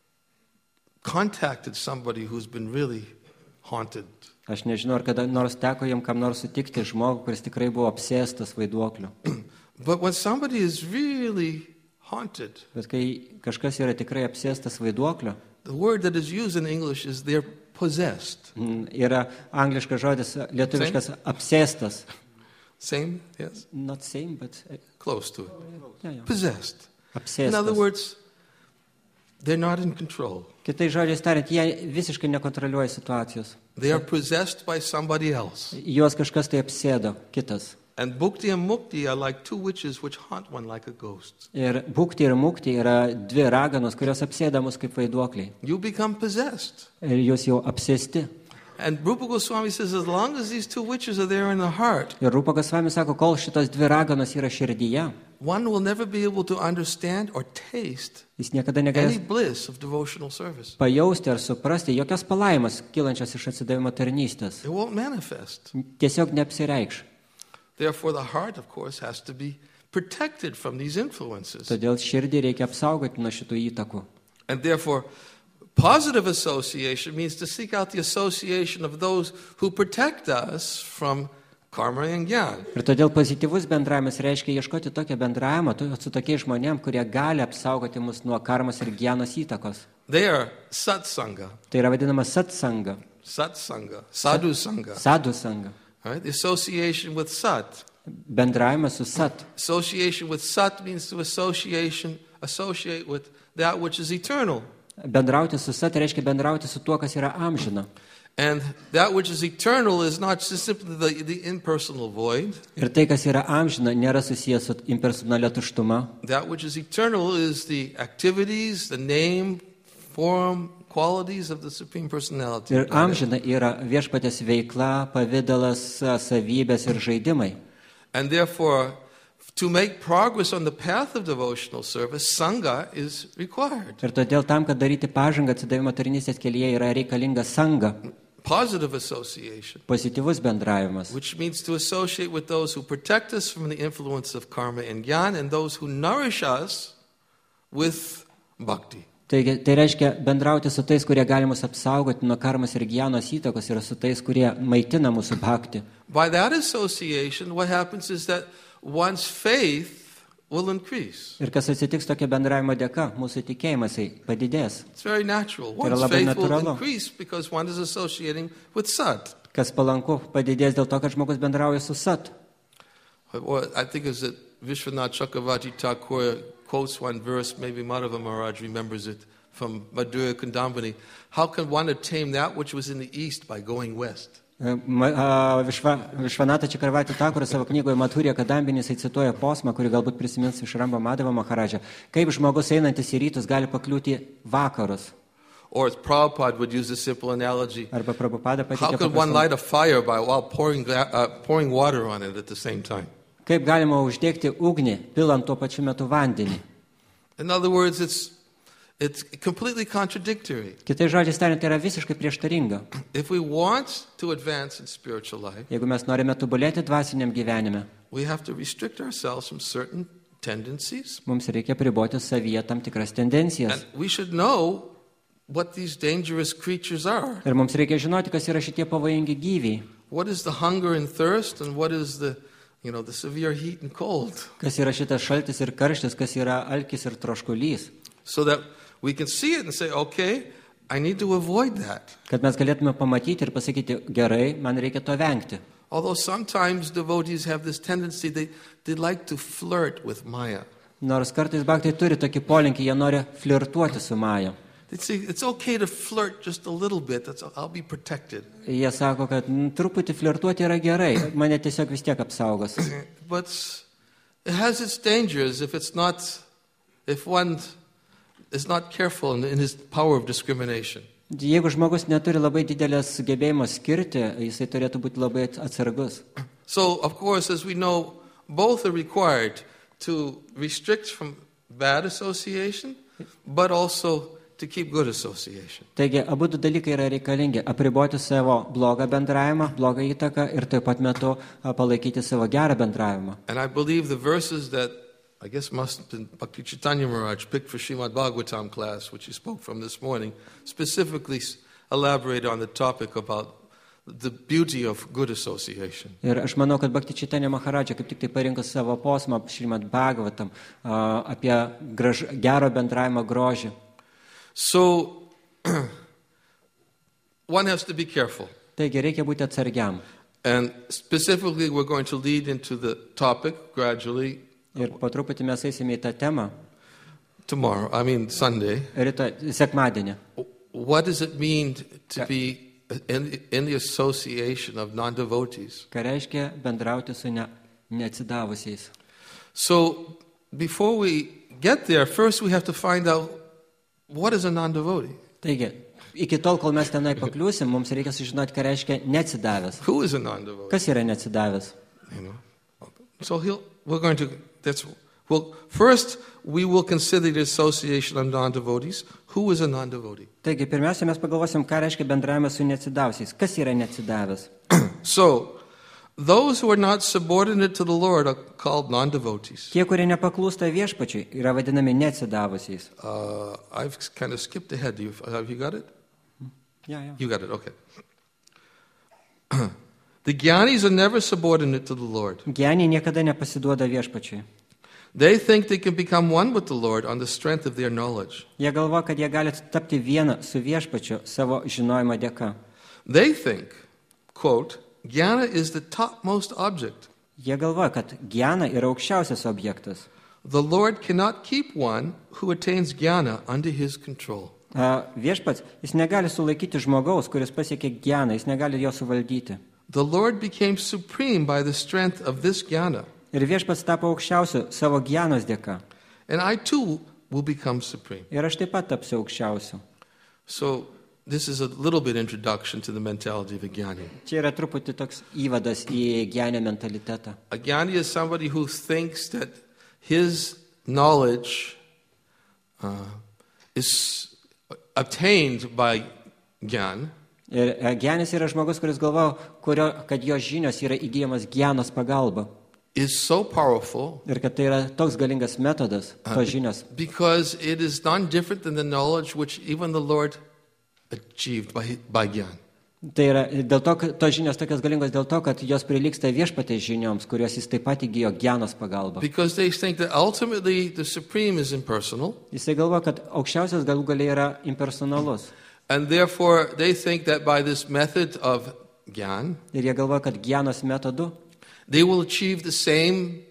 contacted somebody who's been really haunted. Aš nežinau, ar kada nors teko jam kam nors sutikti žmogų, kuris tikrai buvo apsėstas vaiduokliu. But when somebody is really haunted, Bet kai kažkas yra tikrai apsėstas vaiduokliu, the word that is used in English is they're possessed. Yra angliškas žodis, lietuviškas apsėstas. Same? Yes? Not same, but Close to it. ja. Possessed. In other Apsėstas. words, they're not in control. Kitai žodžiais tariant, jie visiškai nekontroliuoja situacijos. They are possessed by somebody else. Juos kažkas tai apsėdo, kitas. And Bhukti and Mukti are like two witches which haunt one like a ghost. Ir bhukti ir mukti yra dvi raganos, kurios apsėda mus kaip vaiduokliai. You become possessed. Ir jūs jau apsėsti. And Rupa Goswami says as long as these two witches are there in the heart, Ir Rupa Gosvamis sako, kol šitos dvi raganos yra širdyje, one will never be able to understand or taste jis niekada any negalės bliss of devotional service. pajausti ar suprasti jokios palaimas kylančios iš atsidavimo tarnystės. It won't manifest. Tiesiog neapsireikš. Therefore, the heart, of course, has to be protected from these influences. Todėl širdį reikia apsaugoti nuo šitų įtakų. And therefore, positive association means to seek out the association of those who protect us from karma and jnana. Ir todėl pozityvus bendravimas reiškia ieškoti tokio bendravimo su tokiais žmonėms, kurie gali apsaugoti mus nuo karmos ir gyanos įtakos. They are satsanga, Tai yra vadinama satsanga, satsanga, sadhu sanga. sadhu sanga. Right? The association with sat. Bendravimas su sat. Association with sat means to associate with that which is eternal. Bendrauti su sat reiškia bendrauti su tuo, kas yra amžina. And that which is eternal is not just simply the impersonal void. Ir tai, kas yra amžina, nėra susijęs su impersonalia tuštuma. That which is eternal is the activities, the name, form, qualities of the Supreme Personality. Ir amžina yra viešpaties veikla, pavidalas, savybės ir žaidimai. And therefore, to make progress on the path of devotional service, Sangha is required. Ir todėl tam, kad daryti pažangą atsidavimo tarnystės kelyje, yra reikalinga sanga, Positive association, pozityvus bendravimas, which means to associate with those who protect us from the influence of karma and jnana, and those who nourish us with bhakti. Taigi, tai reiškia bendrauti su tais, kurie gali mus apsaugoti nuo karmos ir gjanos įtakos, ir su tais, kurie maitina mūsų bhakti. By that association, what happens is that one's faith will increase. Ir kas atsitiks tokia bendravimo dėka, mūsų tikėjimas It's padidės. very natural. yra One's labai faith will natūralu. increase because one is associating with Sat. Kas palanku, padidės dėl to, kad žmogus bendrauja su sat. Or I think it's that Vishwanath Chakravarti Thakur quotes one verse, maybe Madhava Maharaj remembers it, from Madhurya Kandambani. How can one attain that which was in the east by going west? Višvanata Čakravarti Thakur savo knygoje Madhurya Kandambani cituoja posmą, kurį galbūt prisimins iš Ramba Madhava Maharadžą. Kaip žmogus einantis į rytus gali pakliūti vakarus? Or as Prabhupada would use a simple analogy, Arba Prabhupada how patikė can one paprastą. light a fire while pouring water on it at the same time? Kaip galima uždegti ugnį, pilant tuo pačiu metu vandenį? In other words, it's completely contradictory. Kitai žodžiais tariant, tai yra visiškai prieštaringa. If we want to advance in spiritual life, Jeigu mes norime tobulėti dvasiniam gyvenime, we have to restrict ourselves from certain tendencies. mums reikia priboti savyje tam tikras tendencijas. And we should know what these dangerous creatures are. Ir mums reikia žinoti, kas yra šitie pavojingi gyviai, What is the hunger and thirst, and what is the severe heat and cold. kas yra šitas šaltis ir karštis, kas yra alkis ir troškulys. So that we can see it and say, okay, I need to avoid that. Kad mes galėtume pamatyti ir pasakyti, gerai, man reikia to vengti. Although sometimes devotees have this tendency, they like to flirt with Maya. Nors kartais bhaktai turi tokį polinkį, jie nori flirtuoti su Maja. They say, it's okay to flirt just a little bit, I'll be protected. Jie sako, kad truputį flirtuoti yra gerai, mane tiesiog vis tiek apsaugos. But it has its dangers if one is not careful in his power of discrimination. Jeigu žmogus neturi labai didelės sugebėjimo skirti, jisai turėtų būti labai atsargus. So, of course, as we know, both are required to restrict from bad association, but also to keep good association. Taigi, abu du dalykai yra reikalingi - apriboti savo blogą bendravimą, blogą įtaką ir taip pat metu palaikyti savo gerą bendravimą. And I believe the verses that I guess must have been Bhakti Chaitanya Maharaj picked for Srimad Bhagavatam class, which he spoke from this morning, specifically elaborate on the topic about the beauty of good association. Ir aš manau, kad Bhakti Chaitanya Maharadža kaip tik tai parinko savo posmą Srimad Bhagavatam apie gero bendravimo grožį. So, one has to be careful. Taigi, reikia būti atsargiam. And specifically, we're going to lead into the topic gradually Ir po truputį mes eisime į tą temą Sunday. rytoj, sekmadienį. What does it mean to be in the association of non-devotees? Ką reiškia bendrauti su neatsidavusiais. So, before we get there, first we have to find out what is a non-devotee. Taigi, iki tol, kol mes tenai pakliūsim, mums reikia sužinoti, ką reiškia neatsidavęs. Who is a non-devotee? Kas yra neatsidavęs? So first we will consider the association of non-devotees. Who is a non-devotee? Taigi, pirmiausia, mes pagalvosim, ką reiškia bendravimas su neatsidavusiais. Kas yra neatsidavęs? So, those who are not subordinate to the Lord are called non-devotees. Tie, kurie nepaklūsta viešpačiui, yra vadinami neatsidavusiais. I've kind of skipped ahead. Have you got it? Ja. You got it, okay. The Gyanis are never subordinate to the Lord. Geniai niekada nepasiduoda viešpačiui. They think they can become one with the Lord on the strength of their knowledge. Jie galvoja, kad jie gali tapti vieną su viešpačiu savo žinojimo dėka. They think, quote, Jnana is the topmost object. Jie galvoja, kad jnana yra aukščiausias objektas. The Lord cannot keep one who attains jnana under his control. Viešpats, jis negali sulaikyti žmogaus, kuris pasiekė gyaną, jis negali jo suvaldyti. The Lord became supreme by the strength of this jnana. Ir viešpats tapo aukščiausiu savo gyanos dėka. And I too will become supreme. Ir aš taip pat tapsiu aukščiausiu. So this is a little bit introduction to the mentality of a jnani. Čia yra truputį toks įvadas į gyanio mentalitetą. A jnani is somebody who thinks that his knowledge is obtained by jnana. Ir gyanis yra žmogus, kuris galvoja, kad jo žinios yra įgyjamas gyanos pagalba. Is so powerful Ir kad tai yra toks galingas metodas, tos žinios. because it is none different than the knowledge which even the Lord achieved by jnana. Tai yra dėl to, kad tos žinios tokios galingos dėl to, kad jos prilyksta viešpatės žinioms, kurios jis taip pat įgijo gyanos pagalba. Because they think that ultimately the supreme is impersonal, Jisai galvoja, kad aukščiausias galų galiai yra impersonalus. and therefore they think that by this method of jnana, Ir jie galvoja, kad gyanos metodu they will achieve the same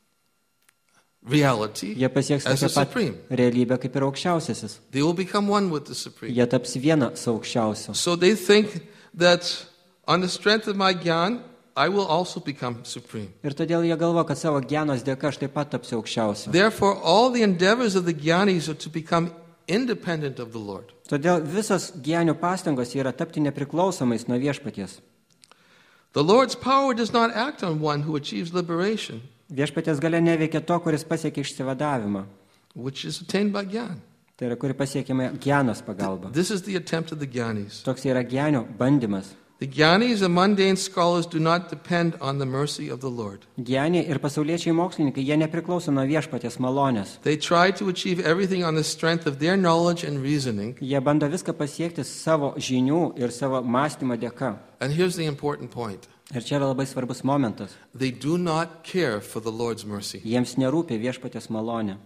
reality jie pasieks as the tokią pat supreme. realybę kaip ir aukščiausiasis. They will become one with the supreme. Jie taps viena su aukščiausiu. So they think that on the strength of my jnana, I will also become supreme. Ir todėl jie galvoja, kad savo gyanos dėka aš taip pat tapsiu aukščiausiu. Therefore, all the endeavors of the jnanis are to become independent of the Lord. Todėl visos gyanių pastangos yra tapti nepriklausomais nuo viešpaties. The Lord's power does not act on one who achieves liberation, Viešpaties galia neveikia to, kuris pasiekia išsivadavimą. which is attained by jnana. Tai yra, kuri pasiekiama gyanos pagalba. This is the attempt of the jnanis. Toks yra gyanių bandymas. The jnanis and mundane scholars do not depend on the mercy of the Lord. Gyaniai ir pasauliečiai mokslininkai, jie nepriklauso nuo viešpaties malonės. They try to achieve everything on the strength of their knowledge and reasoning. Jie bando viską pasiekti savo žinių ir savo mąstymo dėka. And here's the important point. Ir čia yra labai svarbus momentas. They do not care for the Lord's mercy. Jiems nerūpi viešpaties malonė.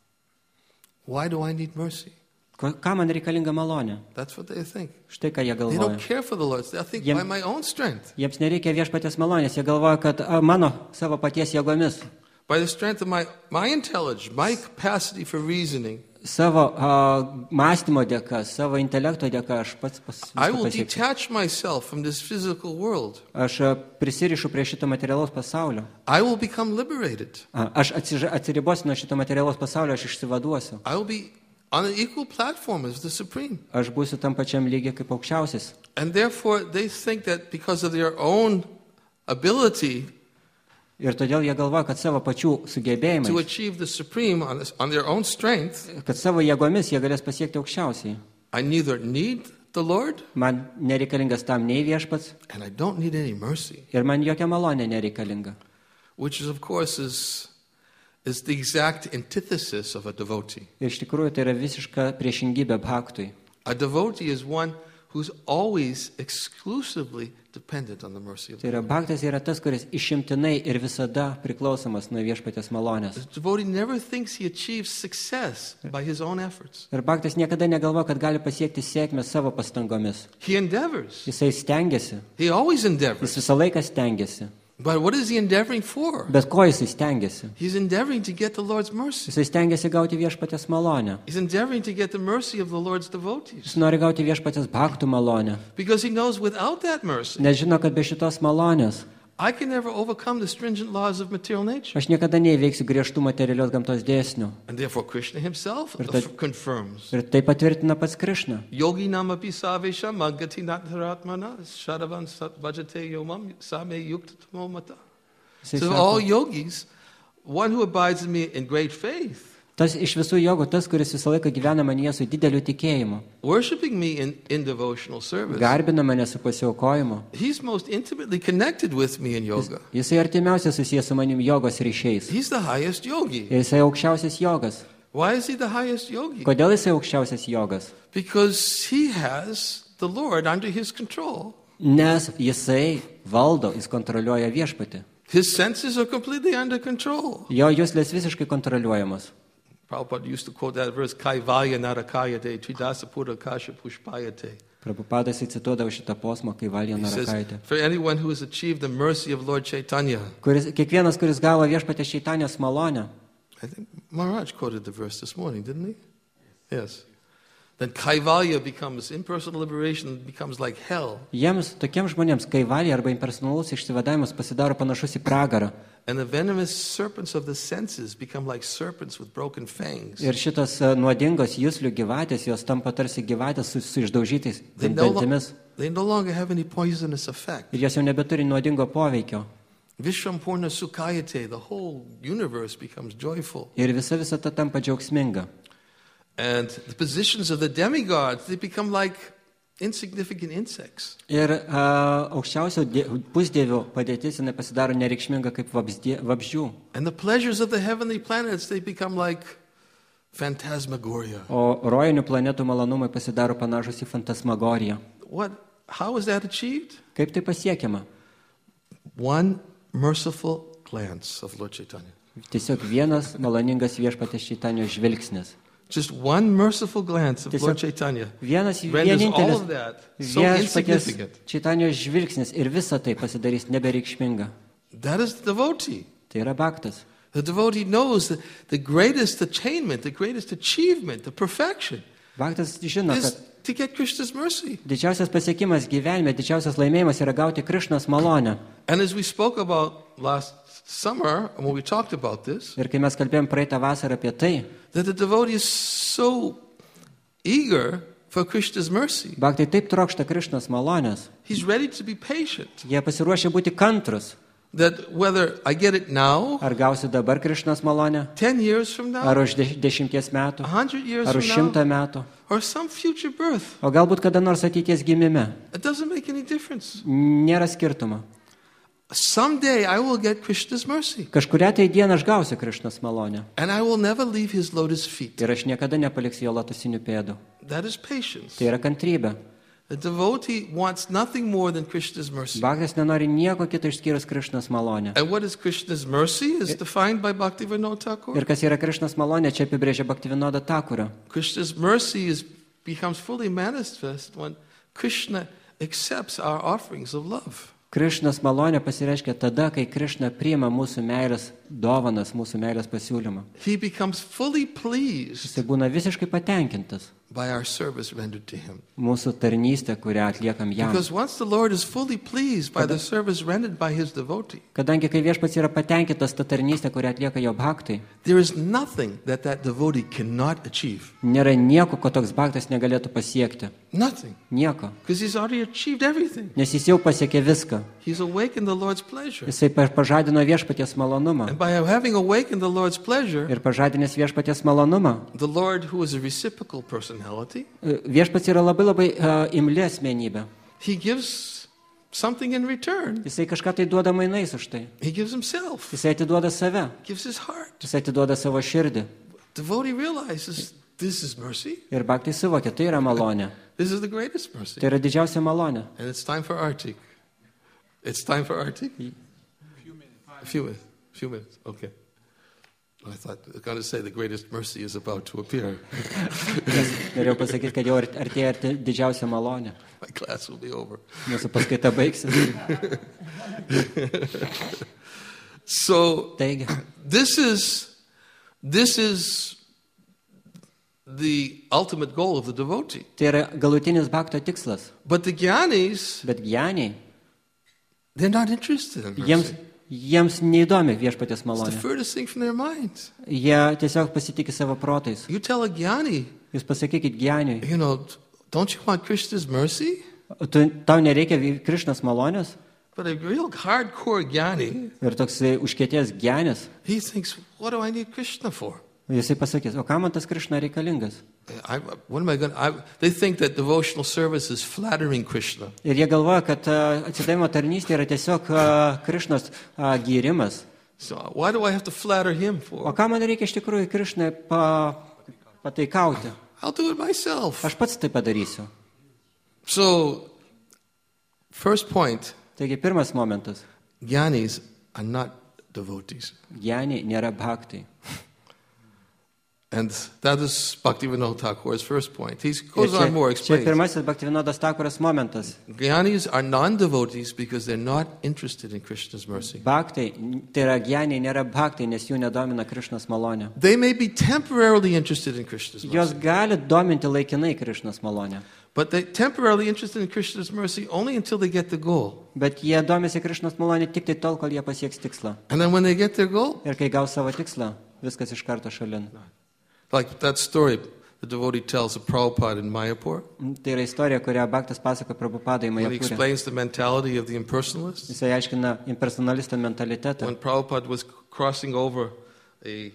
Why do I need mercy? Ką man reikalinga malonė? That's what they think. Štai ką jie They don't galvoja. care for the Lord. They think Yem- by my own strength, Jiems nereikia viešpaties malonės. Jie galvoja, kad mano savo paties jėgomis, by the strength of my intelligence, my capacity for reasoning, savo mąstymo dėka, savo intelekto dėka aš pats I viską will pasieksiu. detach myself from this physical world. Aš prisirišu prie šito materialaus pasaulio. I will become liberated. Aš atsiribosiu nuo šito materialaus pasaulio, aš išsivaduosiu. I will be on an equal platform as the Supreme. Aš būsiu tam pačiam lygiai kaip aukščiausias. And therefore, they think that because of their own ability Ir todėl jie galvoja, kad savo pačių to sugebėjimais, achieve the Supreme on their own strength, kad savo jėgomis jie galės pasiekti aukščiausiai. I neither need the Lord Man nereikalingas tam nei viešpats and I don't need any mercy, ir man jokia malonė nereikalinga. which is, of course, is the exact antithesis of a devotee. Ir iš tikrųjų tai yra visiška priešingybė bhaktui. A devotee is one who's always exclusively dependent on the mercy of Tai the yra bhaktas yra tas, kuris išimtinai ir visada priklausomas nuo viešpatės malonės. The devotee never thinks he achieves success by his own efforts. Ir bhaktas niekada negalvoja, kad gali pasiekti sėkmę savo pastangomis. He endeavors. Jisai stengiasi, He always jis endeavors. visą laiką stengiasi. But what is he endeavoring for? Bet ko jisai stengiasi? He's endeavoring to get the Lord's mercy. Jisai stengiasi gauti viešpatės malonę. He's endeavoring to get the mercy of the Lord's devotees. Jis nori gauti viešpatės bhaktų malonę. Because he knows without that mercy, Nes žino, kad be šitos malonės I can never overcome the stringent laws of material nature. aš niekada neįveiksiu griežtų materialios gamtos dėsnių. And therefore Krishna himself confirms. Ir tai patvirtina pats Krišna. Yogi namapi savesham agati natharatmana shadavan vajate yomam same yuktamo mata. Jisai So sako, all yogis, one who abides in me in great faith, tas iš visų jogų, tas, kuris visą laiką gyvena manyje su dideliu tikėjimu, worshiping me in devotional service, garbina mane su pasiaukojimu. he's most intimately connected with me in yoga. Jisai artimiausiai susijęs su manim jogos ryšiais. He's the highest yogi. Ir jisai aukščiausias jogas. Why is he the highest yogi? Kodėl jisai aukščiausias jogas? Because he has the Lord under his control. Nes jisai valdo, jis kontroliuoja viešpatį. His senses are completely under control. Jo juslės visiškai kontroliuojamos. Prabhupada used to quote that verse, Kaivaya narakayate, tridasapura kasha pushpayate. Prabhupadas įcituodavo šitą posmą, kai valė He says, narakaitė. for anyone who has achieved the mercy of Lord Chaitanya. Kiekvienas, kuris gavo viešpatės Čaitanijos malonę, I think Maharaj quoted the verse this morning, didn't he? Yes. then kaivalya becomes impersonal liberation, becomes like hell. Jiems, tokiems žmonėms, kaivalija arba impersonalus išsivadavimas pasidaro panašus į pragarą. And the venomous serpents of the senses become like serpents with broken fangs. Ir šitos nuodingos juslių gyvatės, jos tampa tarsi gyvatės su išdaužytais dantimis. They no longer have any poisonous effect. Ir jos jau nebeturi nuodingo poveikio. Vishampurna sukhayate, the whole universe becomes joyful. Ir visa ta tampa džiaugsminga. And the positions of the demigods, they become like insignificant insects. Ir aukščiausio pusdievių padėtis jinai pasidaro nereikšminga kaip vabzdžių. And the pleasures of the heavenly planets, they become like phantasmagoria. O rojinių planetų malonumai pasidaro panašus į fantasmagoriją. How is that achieved? Kaip tai pasiekiama? One merciful glance of Lord Chaitanya. Tiesiog vienas maloningas viešpaties Čaitanijos žvilgsnis. Just one merciful glance of Lord Chaitanya renders all of that so insignificant. Čaitanijos žvilgsnis ir visa tai pasidarys nebereikšminga. That is the devotee. Tai yra bhaktas. The devotee knows that the greatest attainment, the greatest achievement, the perfection Bhaktas žino, is kad to get Krishna's mercy. Didžiausias pasiekimas gyvenime, didžiausias laimėjimas yra gauti Krishnos malonę. And as we spoke about last summer, when we talked about this, ir kai mes kalbėjom praeitą vasarą apie tai, that the devotee is so eager for Krishna's mercy. Bhaktai taip trokšta Krishnos malonės. He's ready to be patient. Jie pasiruošę būti kantrus. That whether I get it now, ar gausiu dabar Krishnos malonę, 10 years from now, ar už 10 metų, 100 years ar už 100 metų, or some future birth. O galbūt kada nors ateities gimime. It doesn't make any difference. Nėra skirtumo. Someday I will get Krishna's mercy. Kažkurią tai dieną aš gausiu Krishnos malonę. And I will never leave his lotus feet. Ir aš niekada nepaliksiu jo lotusinių pėdų. That is patience. Tai yra kantrybė. The devotee wants nothing more than Krishna's mercy. Bhaktas nenori nieko kito išskyrus Krishnos malonę. And what is Krishna's mercy is defined by Bhaktivinoda Thakur. Ir kas yra Krishnos malonė, čia apibrėžia Bhaktivinoda Thakurą. Krishna's mercy becomes fully manifest when Krishna accepts our offerings of love. Krishnos malonė pasireiškia tada, kai Krishna priima mūsų meilės dovanas, mūsų meilės pasiūlymą. He becomes fully pleased. Jis būna visiškai patenkintas. By our service rendered to him. Mūsų tarnystė, kurią atliekam jam. Because once the Lord is fully pleased by the service rendered by his devotee. Kadangi kai viešpats yra patenkintas ta tarnystė, kurią atlieka jo bhaktai. There is nothing that devotee cannot achieve. Nėra nieko, ko toks bhaktas negalėtų pasiekti. Nothing. Nieko. Because he's already achieved everything. Nes jis jau pasiekė viską. He's awakened the Lord's pleasure. Jisai pažadino viešpaties malonumą. And by having awakened the Lord's pleasure, ir pažadinęs viešpaties malonumą, the Lord, who is a reciprocal personality, viešpats yra labai imli asmenybė. He gives something in return. Jisai kažką tai duoda mainais už tai. He gives himself. Jisai atiduoda save. Gives his heart. Jisai atiduoda savo širdį. Devotee realizes this is mercy. Ir bhaktai suvokia, tai yra malonė. This is the greatest mercy. Tai yra didžiausia malonė. And it's time for Artik. It's time for Artik? A few minutes. Okay. I thought I was going to say the greatest mercy is about to appear. Norėjau pasakyti, kad jau artėja didžiausia malonė. My class will be over. Mūsų paskaita baigsis. So Taigi, this is the ultimate goal of the devotee. Tai yra galutinis bhakto tikslas. But the jnanis, bet jnaniai, they're not interested in mercy. Jiems neįdomi viešpaties malonė. It's the furthest thing from their minds. Jie tiesiog pasitikė savo protais. You tell a jnani, Jūs pasakykit jnaniui, don't you want Krishna's mercy? Tau nereikia Krishnos malonės? But a real hardcore jnani, ir toks užkietėjęs jnanis, he thinks, what do I need Krishna for? Jisai pasakys, o kam man tas Krishna reikalingas? What am I going to... They think that devotional service is flattering Krishna. Ir jie galvoja, kad atsidavimo tarnystė yra tiesiog Krishnos gyrimas. So why do I have to flatter him for? O ką man reikia iš tikrųjų Krishnai pataikauti? I'll do it myself. Aš pats tai padarysiu. So, first point. Taigi pirmas momentas. Jnanis are not devotees. Jnaniai nėra bhaktai. And that is Bhaktivinoda Thakur's first point. He goes on more, Čia explains. pirmasis Bhaktivinodas Thakuras momentas. Gyanis are non-devotees because they're not interested in Krishna's mercy. Bhaktai, tai yra gyaniai, nėra bhaktai, nes jų nedomina Krišnos malonė. They may be temporarily interested in Krishna's Jos mercy, gali dominti laikinai Krišnos malonę, but they're temporarily interested in Krishna's mercy only until they get the goal. bet jie domisi Krišnos malonė tik tai tol, kol jie pasieks tikslą. And then when they get their goal, Ir kai gaus savo tikslą, viskas iš karto šalin. like that story the devotee tells of Prabhupada in Mayapur, Tai yra istorija, kurią Bhaktas pasako Prabhupadai when he Majapūrė. explains the mentality of the impersonalists. Jisai aiškina impersonalisto mentalitetą. When Prabhupada was crossing over a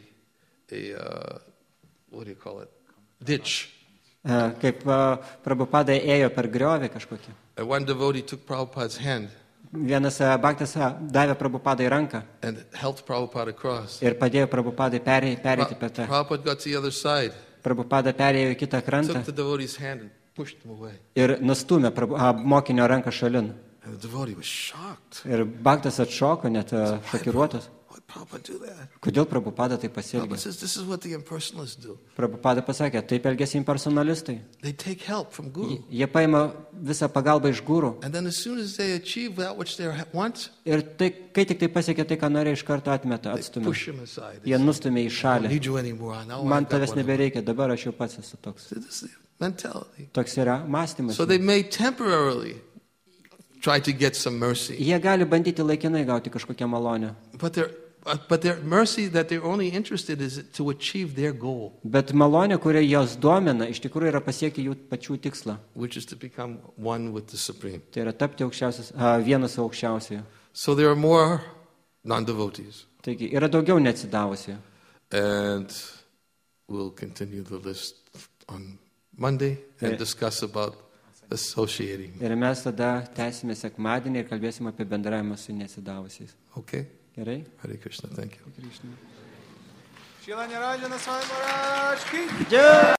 what do you call it? Ditch. Kaip Prabhupadai ėjo per griovį kažkokį. And one devotee took Prabhupada's hand Vienas Bhaktas davė Prabhupadai ranką and helped Prabhupada across. ir padėjo Prabhupadai pereiti per tą. Prabhupada got to the other side, Prabhupada perėjo į kitą krantą took the devotee's hand and pushed him away. ir nustumė mokinio ranką šalin. And the devotee was shocked. Ir Bhaktas atšoko, net šokiruotas. Why did Prabhupada do that? Kodėl Prabhupada taip Prabhupada pasielgė? says this is what the impersonalists do. Prabhupada pasakė, taip elgėsi impersonalistai. They take help from Guru. Jie paima visą pagalbą iš gūrų. And then as soon as they achieve that which they want, Ir tai, kai tik tai pasiekė tai, ką norėjo, iš karto atmeta, they atstumė. push him aside. They Jie say, nustumė į I don't šalį. need you anymore. Now Man I've got tavęs what I want. nebereikia, dabar aš jau pats esu toks. This is the mentality. Toks yra mąstymas. So they may temporarily try to get some mercy, Jie gali bandyti laikinai gauti kažkokią malonę. but their mercy that they're only interested is to achieve their goal, Bet malonė, kuria jos domina, iš tikrųjų yra pasiekti jų pačių tikslą. which is to become one with the Supreme. Tai yra tapti vienas su aukščiausiu. So there are more non-devotees, Taigi yra daugiau neatsidavusių. and we'll continue the list on Monday and Yeah. discuss about associating. Ir mes tada tęsime sekmadienį ir kalbėsime apie bendravimą su neatsidavusiais. Okay? Gerai? Hare Krishna, thank you. Šila Nirajana Swami Maharaj ki